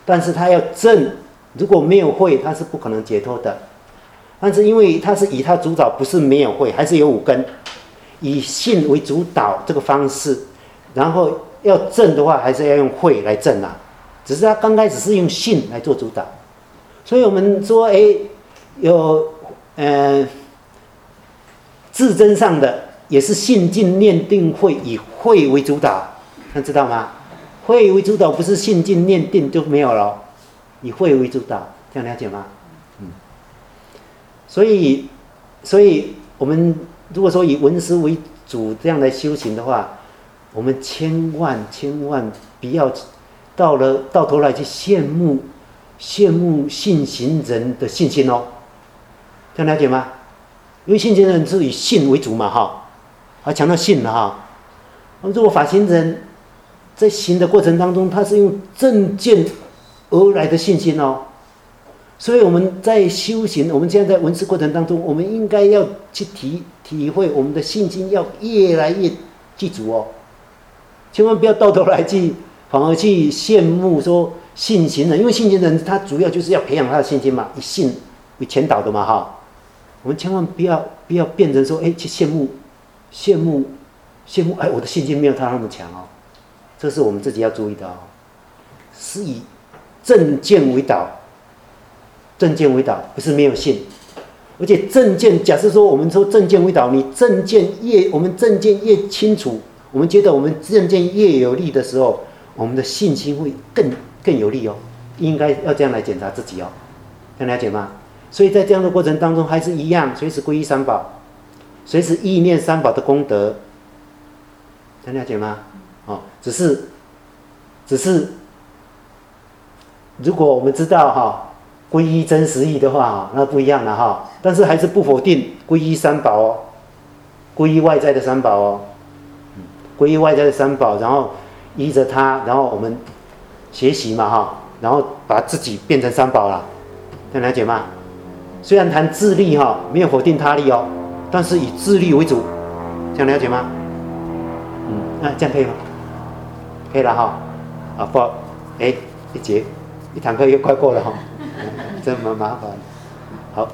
但是他要正，如果没有慧，他是不可能解脱的。但是因为他是以他主导，不是没有慧，还是有五根，以信为主导这个方式，然后要正的话，还是要用慧来正啊。只是他刚开始是用信来做主导，所以我们说，哎，有呃自真上的也是信进念定慧，以慧为主导，那知道吗？慧为主导不是信进念定就没有了，以慧为主导，这样了解吗？嗯。所以，所以我们如果说以闻思为主这样来修行的话，我们千万千万不要到了到头来去羡慕羡慕信行人的信心哦，这样了解吗？因为信行人是以信为主嘛，哈，还强调信了哈。那么如果法行人在行的过程当中，他是用正见而来的信心哦。所以我们在修行，我们现在在闻思过程当中，我们应该要去体体会我们的信心要越来越具足哦，千万不要到头来去反而去羡慕说信行人，因为信行人他主要就是要培养他的信心嘛，以信为前导的嘛哈。我们千万不要不要变成说，哎，去羡慕羡慕羡慕，哎，我的信心没有他那么强哦，这是我们自己要注意的哦，是以正见为导。正见为导，不是没有信，而且正见，假设说我们说正见为导，你正见越我们正见越清楚，我们觉得我们正见越有力的时候，我们的信心会更更有力哦。应该要这样来检查自己哦，这样了解吗？所以在这样的过程当中，还是一样，随时皈依三宝，随时意念三宝的功德，这样了解吗？哦，只是只是，如果我们知道哈。哦皈依真实义的话，那不一样了哈。但是还是不否定皈依三宝哦，皈依外在的三宝哦，皈依外在的三宝，然后依着它，然后我们学习嘛哈，然后把自己变成三宝了，这样了解吗？虽然谈自利哈，没有否定他利哦，但是以自利为主，这样了解吗？嗯，那这样可以吗？可以了哈。啊不，哎，一节一堂课又快过了哈。这么麻烦，好，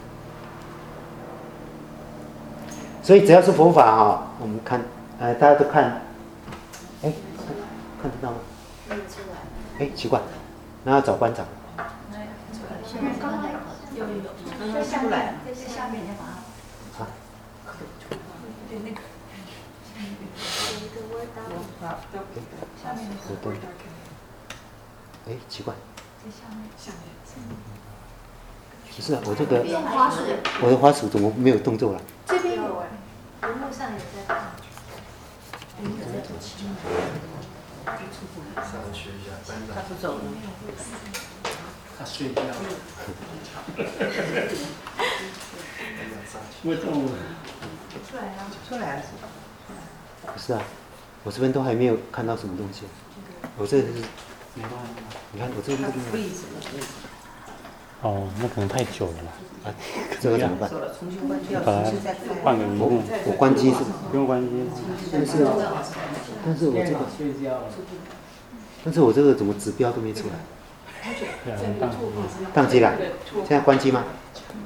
所以只要是佛法哈、哦，我们看，呃，大家都看，哎，看得到吗？看得出来。哎，奇怪，那要找班长。 有有有，在下面，在下面，你要把它。啊。对那个。下面那个。 哎，奇怪。 在下面，下面。 不是啊，我这个我的滑鼠怎么没有动作了？ 这边有哎，屏幕上有在看。 上去一下，班长。 他不走了，他睡觉。不动了。 出来了， 出来了。 不是啊，我这边都还没有看到什么东西。我这个是，你看我这个是。 哦，那可能太久了吧？ 啊，这个怎么办？ 把它换个荧幕。 我关机是不用关机。 但是，但是我这个，但是我这个怎么指标都没出来？宕机了，现在关机吗？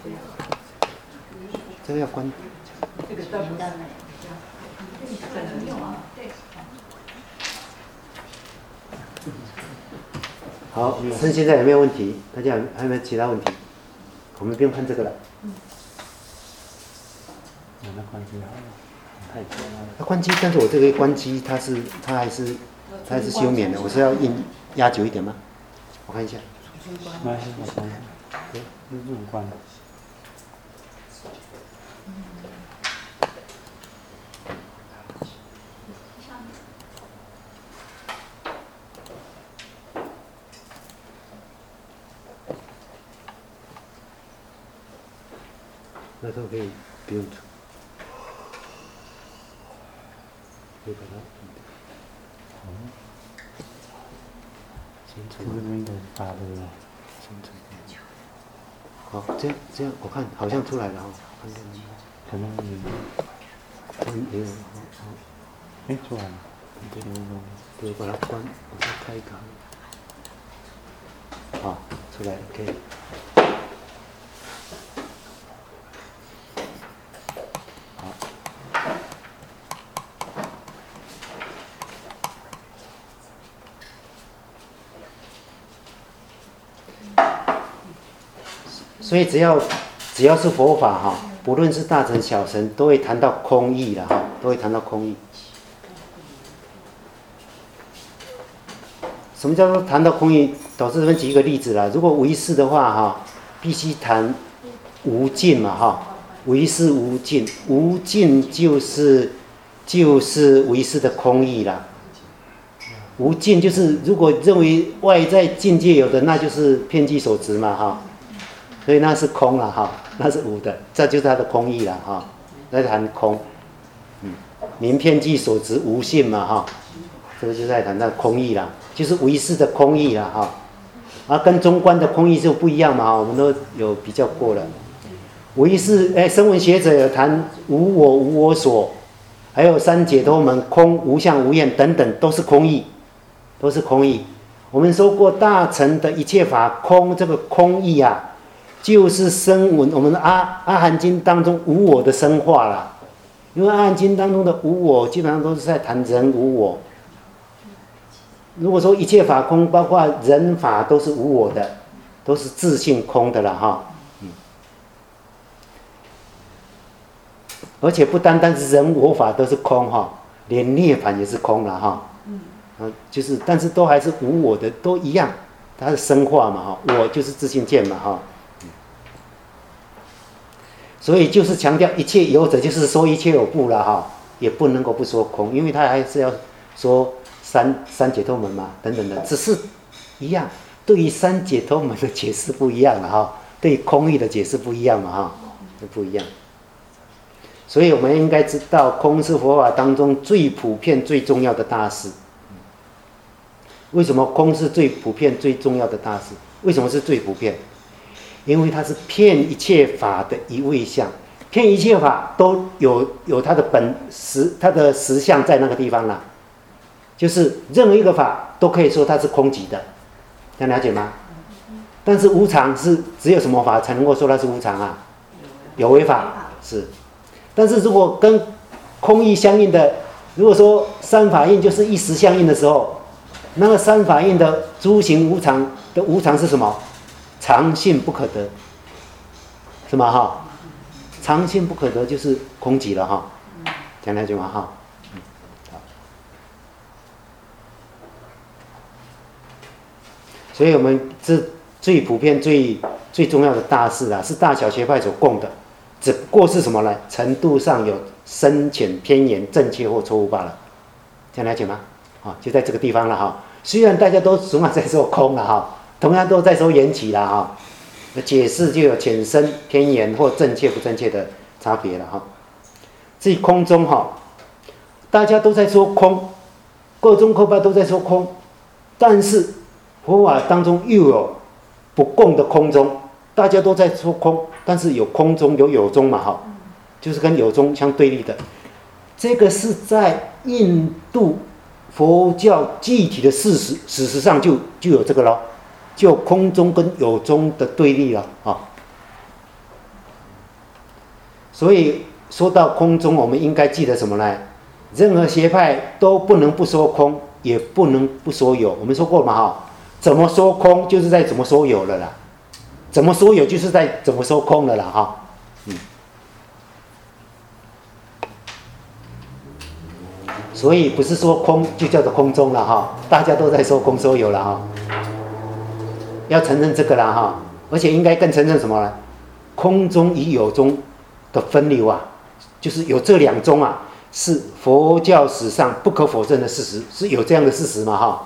这个要关。这个灯灯好，趁现在有没有问题？大家还有没有其他问题？我们不用看这个了。 嗯。那关机好了，太久了。 它关机，但是我这个关机，它是它还是它还是休眠的，我是要印压久一点吗？我看一下。 没关系，我关。对，那这种关。 那都可以不用出，可以把它。 哦。这边的发的。 好，这样这样，我看好像出来了哈，看见没？ 可能有。 嗯，没有，好好。 哎，出来了。 对，对，把它关，我再开一个。 啊，出来可以。所以只要只要是佛法哈，不论是大乘小乘，都会谈到空义了哈，都会谈到空义。什么叫做谈到空义？导师这边举一个例子啦。如果唯识的话哈，必须谈无尽嘛哈，唯识无尽，无尽就是就是唯识的空义啦。无尽就是如果认为外在境界有的，那就是遍计所执嘛哈。所以那是空了哈，那是无的，这就是它的空义了哈。那谈空，嗯，名遍计所执无性嘛哈，这个就是在谈到空义了，就是唯识的空义了哈。啊，跟中观的空义就不一样嘛哈，我们都有比较过了。唯识，哎，声闻学者有谈无我、无我所，还有三解脱门、空、无相、无厌等等，都是空义，都是空义。我们说过大乘的一切法空，这个空义啊。就是声闻，我们的阿阿含经当中无我的深化啦，因为阿含经当中的无我基本上都是在谈人无我。如果说一切法空，包括人法都是无我的，都是自性空的啦哈。嗯，而且不单单是人我法都是空哈，连涅槃也是空了哈。嗯，就是，但是都还是无我的，都一样，它是深化嘛哈，我就是自性见嘛哈。所以就是强调一切有者，就是说一切有不了哈，也不能够不说空，因为他还是要说三三解脱门嘛，等等的，只是一样，对于三解脱门的解释不一样了哈，对于空义的解释不一样嘛哈，就不一样。所以我们应该知道，空是佛法当中最普遍、最重要的大事。为什么空是最普遍、最重要的大事？为什么是最普遍？因为它是遍一切法的一位相，遍一切法都有有它的本实，它的实相在那个地方啦。就是任何一个法都可以说它是空寂的，这样了解吗？但是无常是只有什么法才能够说它是无常啊？有为法是，但是如果跟空义相应的，如果说三法印就是一时相应的时候，那个三法印的诸行无常的无常是什么？常性不可得，是吗？哈，常性不可得就是空寂了哈，讲了解吗？哈，嗯，好。所以我们这最普遍、最最重要的大事啊，是大小学派所共的，只不过是什么呢？程度上有深浅、偏狭、正确或错误罢了，这样了解吗？啊，就在这个地方了哈。虽然大家都总在说空了哈。同样都在说缘起啦哈，解释就有浅深、偏狭或正确不正确的差别了哈。至于空中哈，大家都在说空，各宗各派都在说空，但是佛法当中又有不共的空中，大家都在说空，但是有空中有有中嘛哈，就是跟有中相对立的。这个是在印度佛教具体的事实史实上就就有这个咯。就空中跟有中的对立了啊，所以说到空中，我们应该记得什么呢？任何学派都不能不说空，也不能不说有。我们说过嘛哈，怎么说空就是在怎么说有了啦，怎么说有就是在怎么说空了啦哈，嗯。所以不是说空就叫做空中了哈，大家都在说空说有了哈。要承认这个啦哈，而且应该更承认什么呢？空中与有中的分流啊，就是有这两中啊，是佛教史上不可否认的事实，是有这样的事实嘛哈。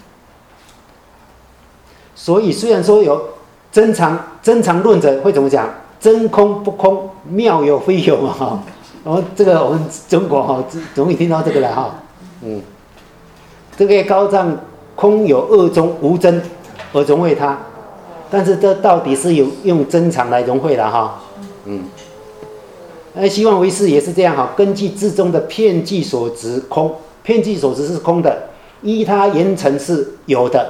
所以虽然说有真常真常论者会怎么讲？真空不空，妙有非有嘛哈。然后这个我们中国哈总会听到这个了哈，嗯，这个高藏空有二中无真。而融会它，但是这到底是有用真常来融会了哈，嗯，那希望唯识也是这样哈，根据自宗的遍计所执空，遍计所执是空的，依他言成是有的，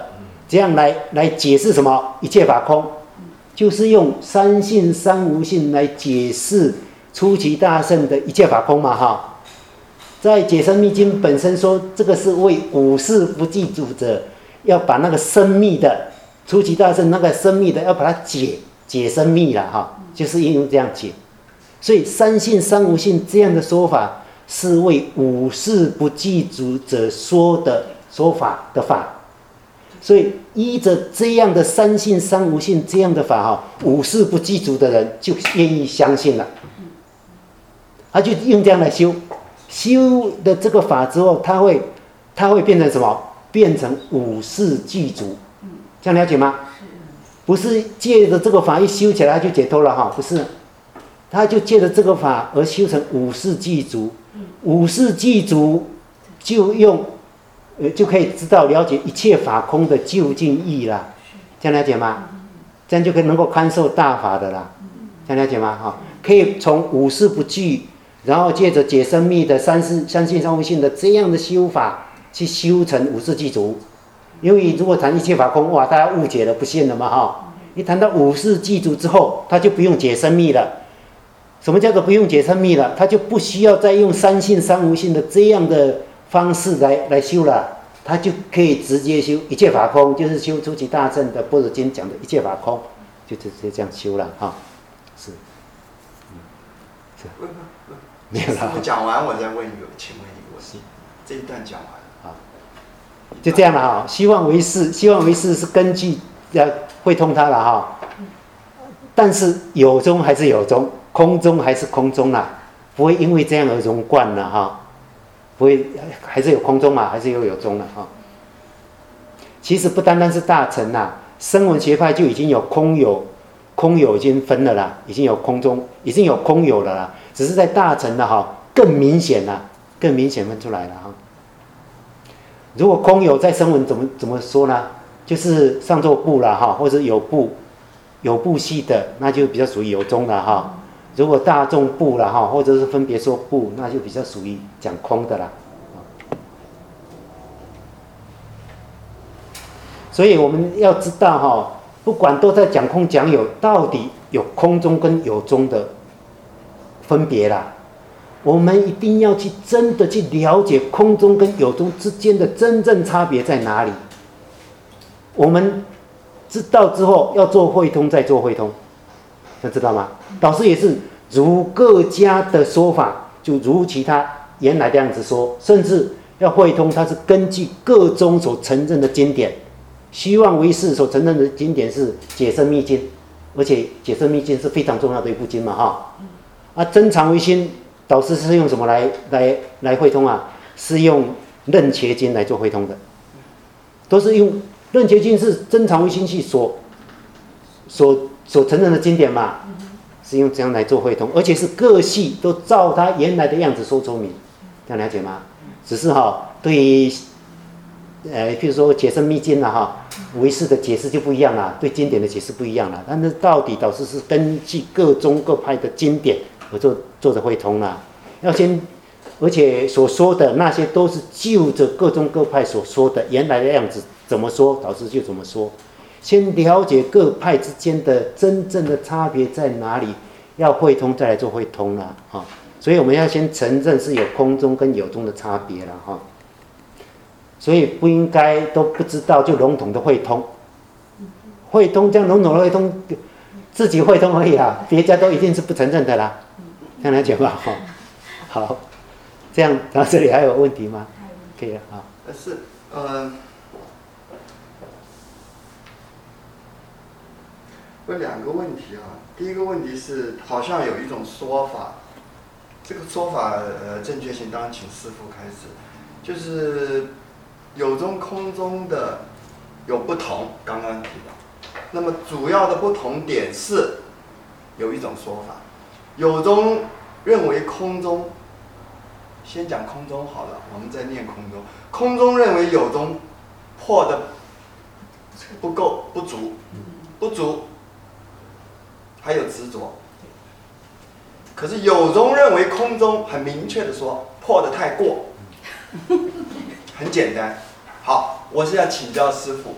这样来来解释什么一切法空，就是用三性三无性来解释出奇大圣的一切法空嘛哈。在解深密经本身说，这个是为五事不具足者，要把那个深密的出奇大圣那个深密的要把它解解深密了哈，就是因为这样解。所以三性三无性这样的说法，是为五事不具足者说的说法的法。所以依着这样的三性三无性这样的法哈，五事不具足的人就愿意相信了，他就用这样来修。修的这个法之后，他会，他会变成什么？变成五事具足，这样了解吗？不是借着这个法一修起来他就解脱了哈，不是，他就借着这个法而修成五事具足，五事具足就用，呃，就可以知道了解一切法空的究竟义啦，这样了解吗？这样就可以能够堪受大法的啦，这样了解吗？哈，可以从五事不具。然后借着解深密的三世三性三无性的这样的修法去修成五事具足，因为如果谈一切法空，哇，大家误解了，不信了嘛哈。一谈到五事具足之后，他就不用解深密了。什么叫做不用解深密了？他就不需要再用三性三无性的这样的方式来来修了，他就可以直接修一切法空，就是修出其大乘的般若经讲的一切法空，就直接这样修了哈。是，嗯，是。没有了。 讲完我再问一个，请问一个问题，这一段讲完了， 就这样了哈。希望为是，希望为是是根据要会通它了哈。但是有中还是有中，空中还是空中啦，不会因为这样而融贯了哈。不会，还是有空中嘛，还是有有中了哈。其实不单单是大乘啦，声闻学派就已经有空有。空有已经分了啦，已经有空中，已经有空有了啦，只是在大乘的哈更明显了，更明显分出来了哈。如果空有在声闻怎么怎么说呢？就是上座部了哈，或者有部有部系的，那就比较属于有中了哈。如果大众部了哈，或者是分别说部，那就比较属于讲空的啦。所以我们要知道哈。不管都在讲空讲有，到底有空中跟有中的分别啦。我们一定要去真的去了解空中跟有中之间的真正差别在哪里。我们知道之后要做汇通，再做汇通，要知道吗？导师也是如各家的说法，就如其他原来的样子说，甚至要汇通，它是根据各宗所承认的经典。希望为是所承认的经典是解深密经，而且解深密经是非常重要的一部经嘛哈。啊，真常唯心导师是用什么来来来汇通啊？是用楞伽经来做汇通的，都是用楞伽经是真常唯心系所所所承认的经典嘛，是用这样来做汇通，而且是各系都照他原来的样子说说明，这样了解吗？只是哈对于。呃，譬如说解深密经了哈，唯识的解释就不一样了，对经典的解释不一样了。但是到底导师是根据各宗各派的经典而做做的汇通了，要先，而且所说的那些都是就着各宗各派所说的原来的样子怎么说，导师就怎么说。先了解各派之间的真正的差别在哪里，要汇通再来做汇通了哈。所以我们要先承认是有空中跟有中的差别了哈。所以不应该都不知道就笼统的汇通，汇通这样笼统的汇通，自己汇通而已啊，别家都一定是不承认的啦。这样来讲吧，哈，好，这样到这里还有问题吗？可以了啊。 是，呃，有两个问题啊。第一个问题是，好像有一种说法，这个说法呃正确性当然请师父开始，就是。有中空中的有不同，刚刚提到。那么主要的不同点是，有一种说法，有中认为空中，先讲空中好了，我们再念空中。空中认为有中破的不够、不足、不足，还有执着。可是有中认为空中很明确的说破的太过。很简单，好，我是要请教师父，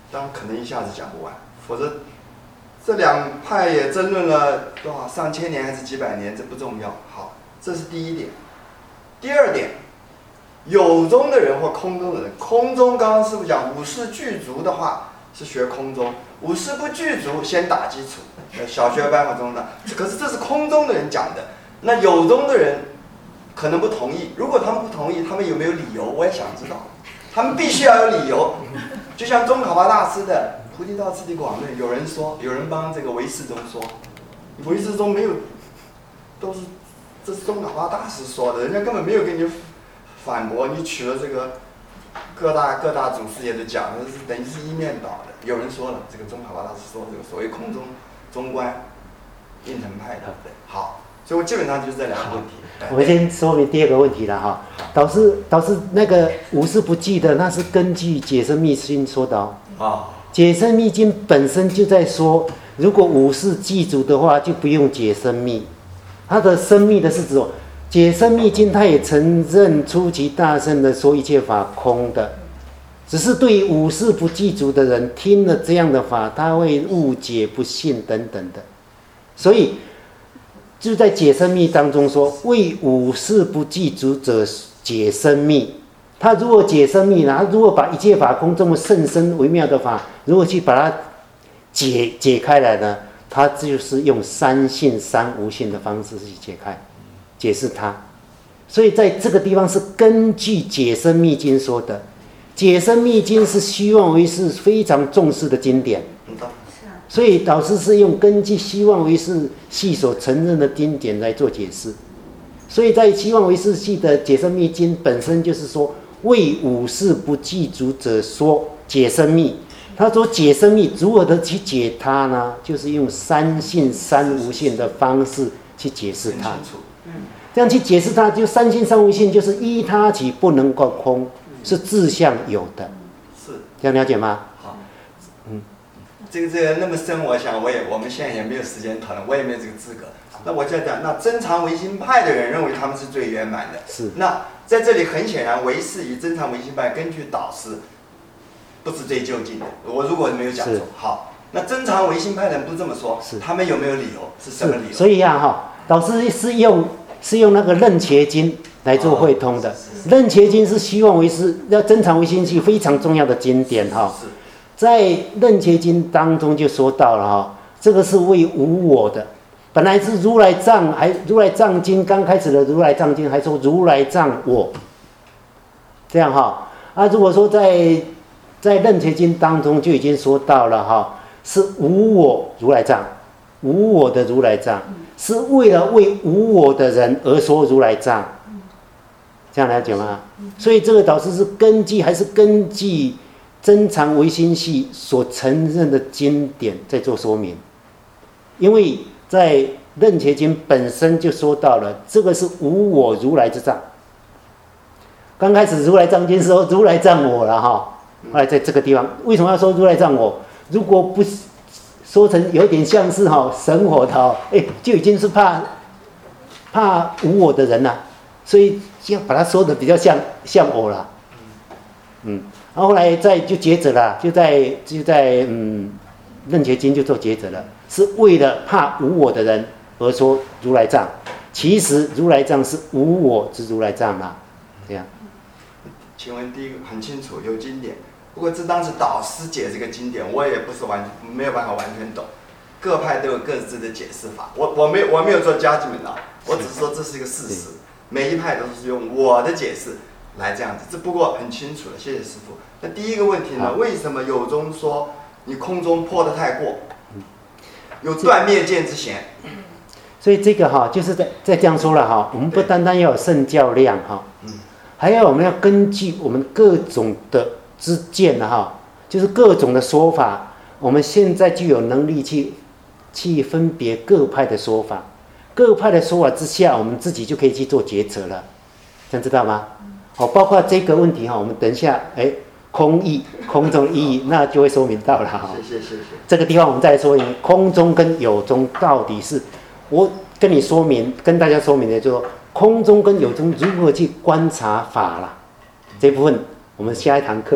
当然可能一下子讲不完，否则这两派也争论了多少上千年还是几百年，这不重要。好，这是第一点。第二点，有中的人或空中的人，空中刚刚师父讲五事具足的话是学空中，五事不具足先打基础，小学班或中的，可是这是空中的人讲的，那有中的人可能不同意。如果他们不同意，他们有没有理由？我也想知道。他们必须要有理由。就像宗喀巴大师的《菩提道次第广论》，有人说，有人帮这个唯识宗说，唯识宗没有，都是这是宗喀巴大师说的，人家根本没有跟你反驳，你取了这个各大各大祖师爷的讲，那是等于是一面倒的。有人说了，这个宗喀巴大师说这个所谓空中中观应成派的，好，所以我基本上就是这两个问题。 我们先说明第二个问题了哈。导师，导师那个五事不记的，那是根据解深密经说的哦。 啊， 解深密经本身就在说，如果五事记足的话，就不用解深密。它的深密的是指解深密经，它也承认出其大圣的说一切法空的，只是对于五事不记足的人听了这样的法，他会误解不信等等的，所以就在解深密当中说，为五事不记足者解深密。他如果解深密呢，他如果把一切法空这么甚深微妙的法，如果去把它解解开来呢，他就是用三性三无性的方式去解开解释它。所以在这个地方是根据解深密经说的。解深密经是希望唯识非常重视的经典，所以导师是用根据希望唯识系所承认的经典来做解释。所以在希望唯识系的解深密经本身就是说，为五事不记足者说解深密。他说解深密如何的去解它呢？就是用三性三无性的方式去解释它。这样去解释它，就三性三无性就是依他起不能够空，是自相有的。 是这样了解吗？ 好，嗯，这个这个那么深，我想我也我们现在也没有时间讨论，我也没有这个资格。那我在讲，那真常唯心派的人认为他们是最圆满的。 是。 那在这里很显然，唯识与真常唯心派根据导师不是最就近的。我如果没有讲错，好，那真常唯心派的人不这么说，他们有没有理由？是什么理由？ 所以啊，哈，导师是用是用那个楞伽经来做汇通的。楞伽经是希望唯识要真常唯心系非常重要的经典哈。在楞伽经当中就说到了哈，这个是为无我的。本来是如来藏，还如来藏经刚开始的如来藏经还说如来藏我，这样哈啊，如果说在在楞伽经当中就已经说到了哈，是无我如来藏，无我的如来藏，是为了为无我的人而说如来藏，这样了解吗？所以这个导师是根据还是根据真常唯心系所承认的经典在做说明，因为在楞伽经本身就说到了，这个是无我如来之藏。刚开始如来藏经说如来藏我了哈，后来在这个地方为什么要说如来藏我？如果不说成有点像是哈神火的哈，哎，就已经是怕怕无我的人了，所以要把它说的比较像像我了，嗯，然后后来再就抉择了，就在就在嗯楞伽经就做抉择了。是为了怕无我的人而说如来藏，其实如来藏是无我之如来藏嘛，这样。 请问第一个很清楚，有经典，不过这当时导师解这个经典，我也不是完没有办法完全懂，各派都有各自的解释法。我我没有我没有做judgment啊，我只是说这是一个事实，每一派都是用我的解释来这样子。这不过很清楚了，谢谢师父。那第一个问题呢，为什么有中说你空中破得太过？有断灭见之嫌， 所以这个哈，就是在在这样说了哈，我们不单单要有圣教量哈，还要我们要根据我们各种的知见哈，就是各种的说法，我们现在就有能力去去分别各派的说法，各派的说法之下，我们自己就可以去做抉择了，这样知道吗？好，包括这个问题哈，我们等一下哎。空义，空中的意义，那就会说明到了哈。 谢谢谢谢。 这个地方我们再说明空中跟有中到底是，我跟你说明，跟大家说明的就是说，空中跟有中如何去观察法啦。这部分我们下一堂课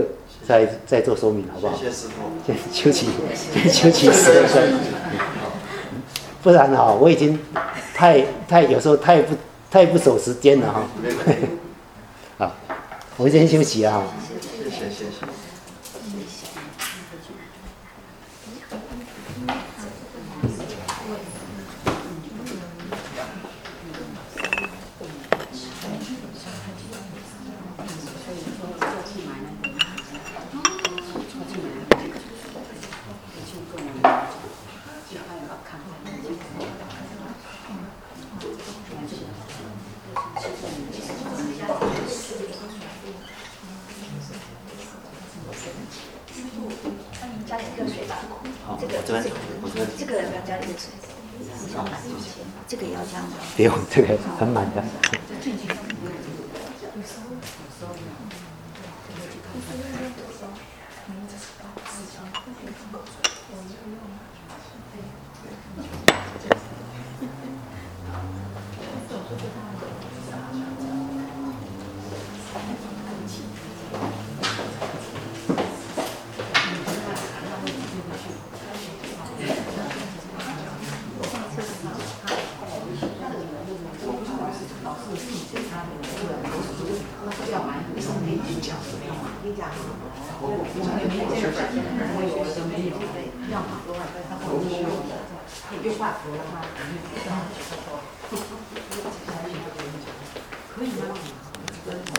再再做说明好不好？ 谢谢师傅。 先休息，先休息十分钟，不然哈、哦，我已经太太有时候太不太不守时间了哈、好，我先休息啊。 谢谢谢谢。 加点热水吧。 好， 这个我这边我这边这个要不要加热水？这个也要加吗？ 不用，这个很满的。 可以吗？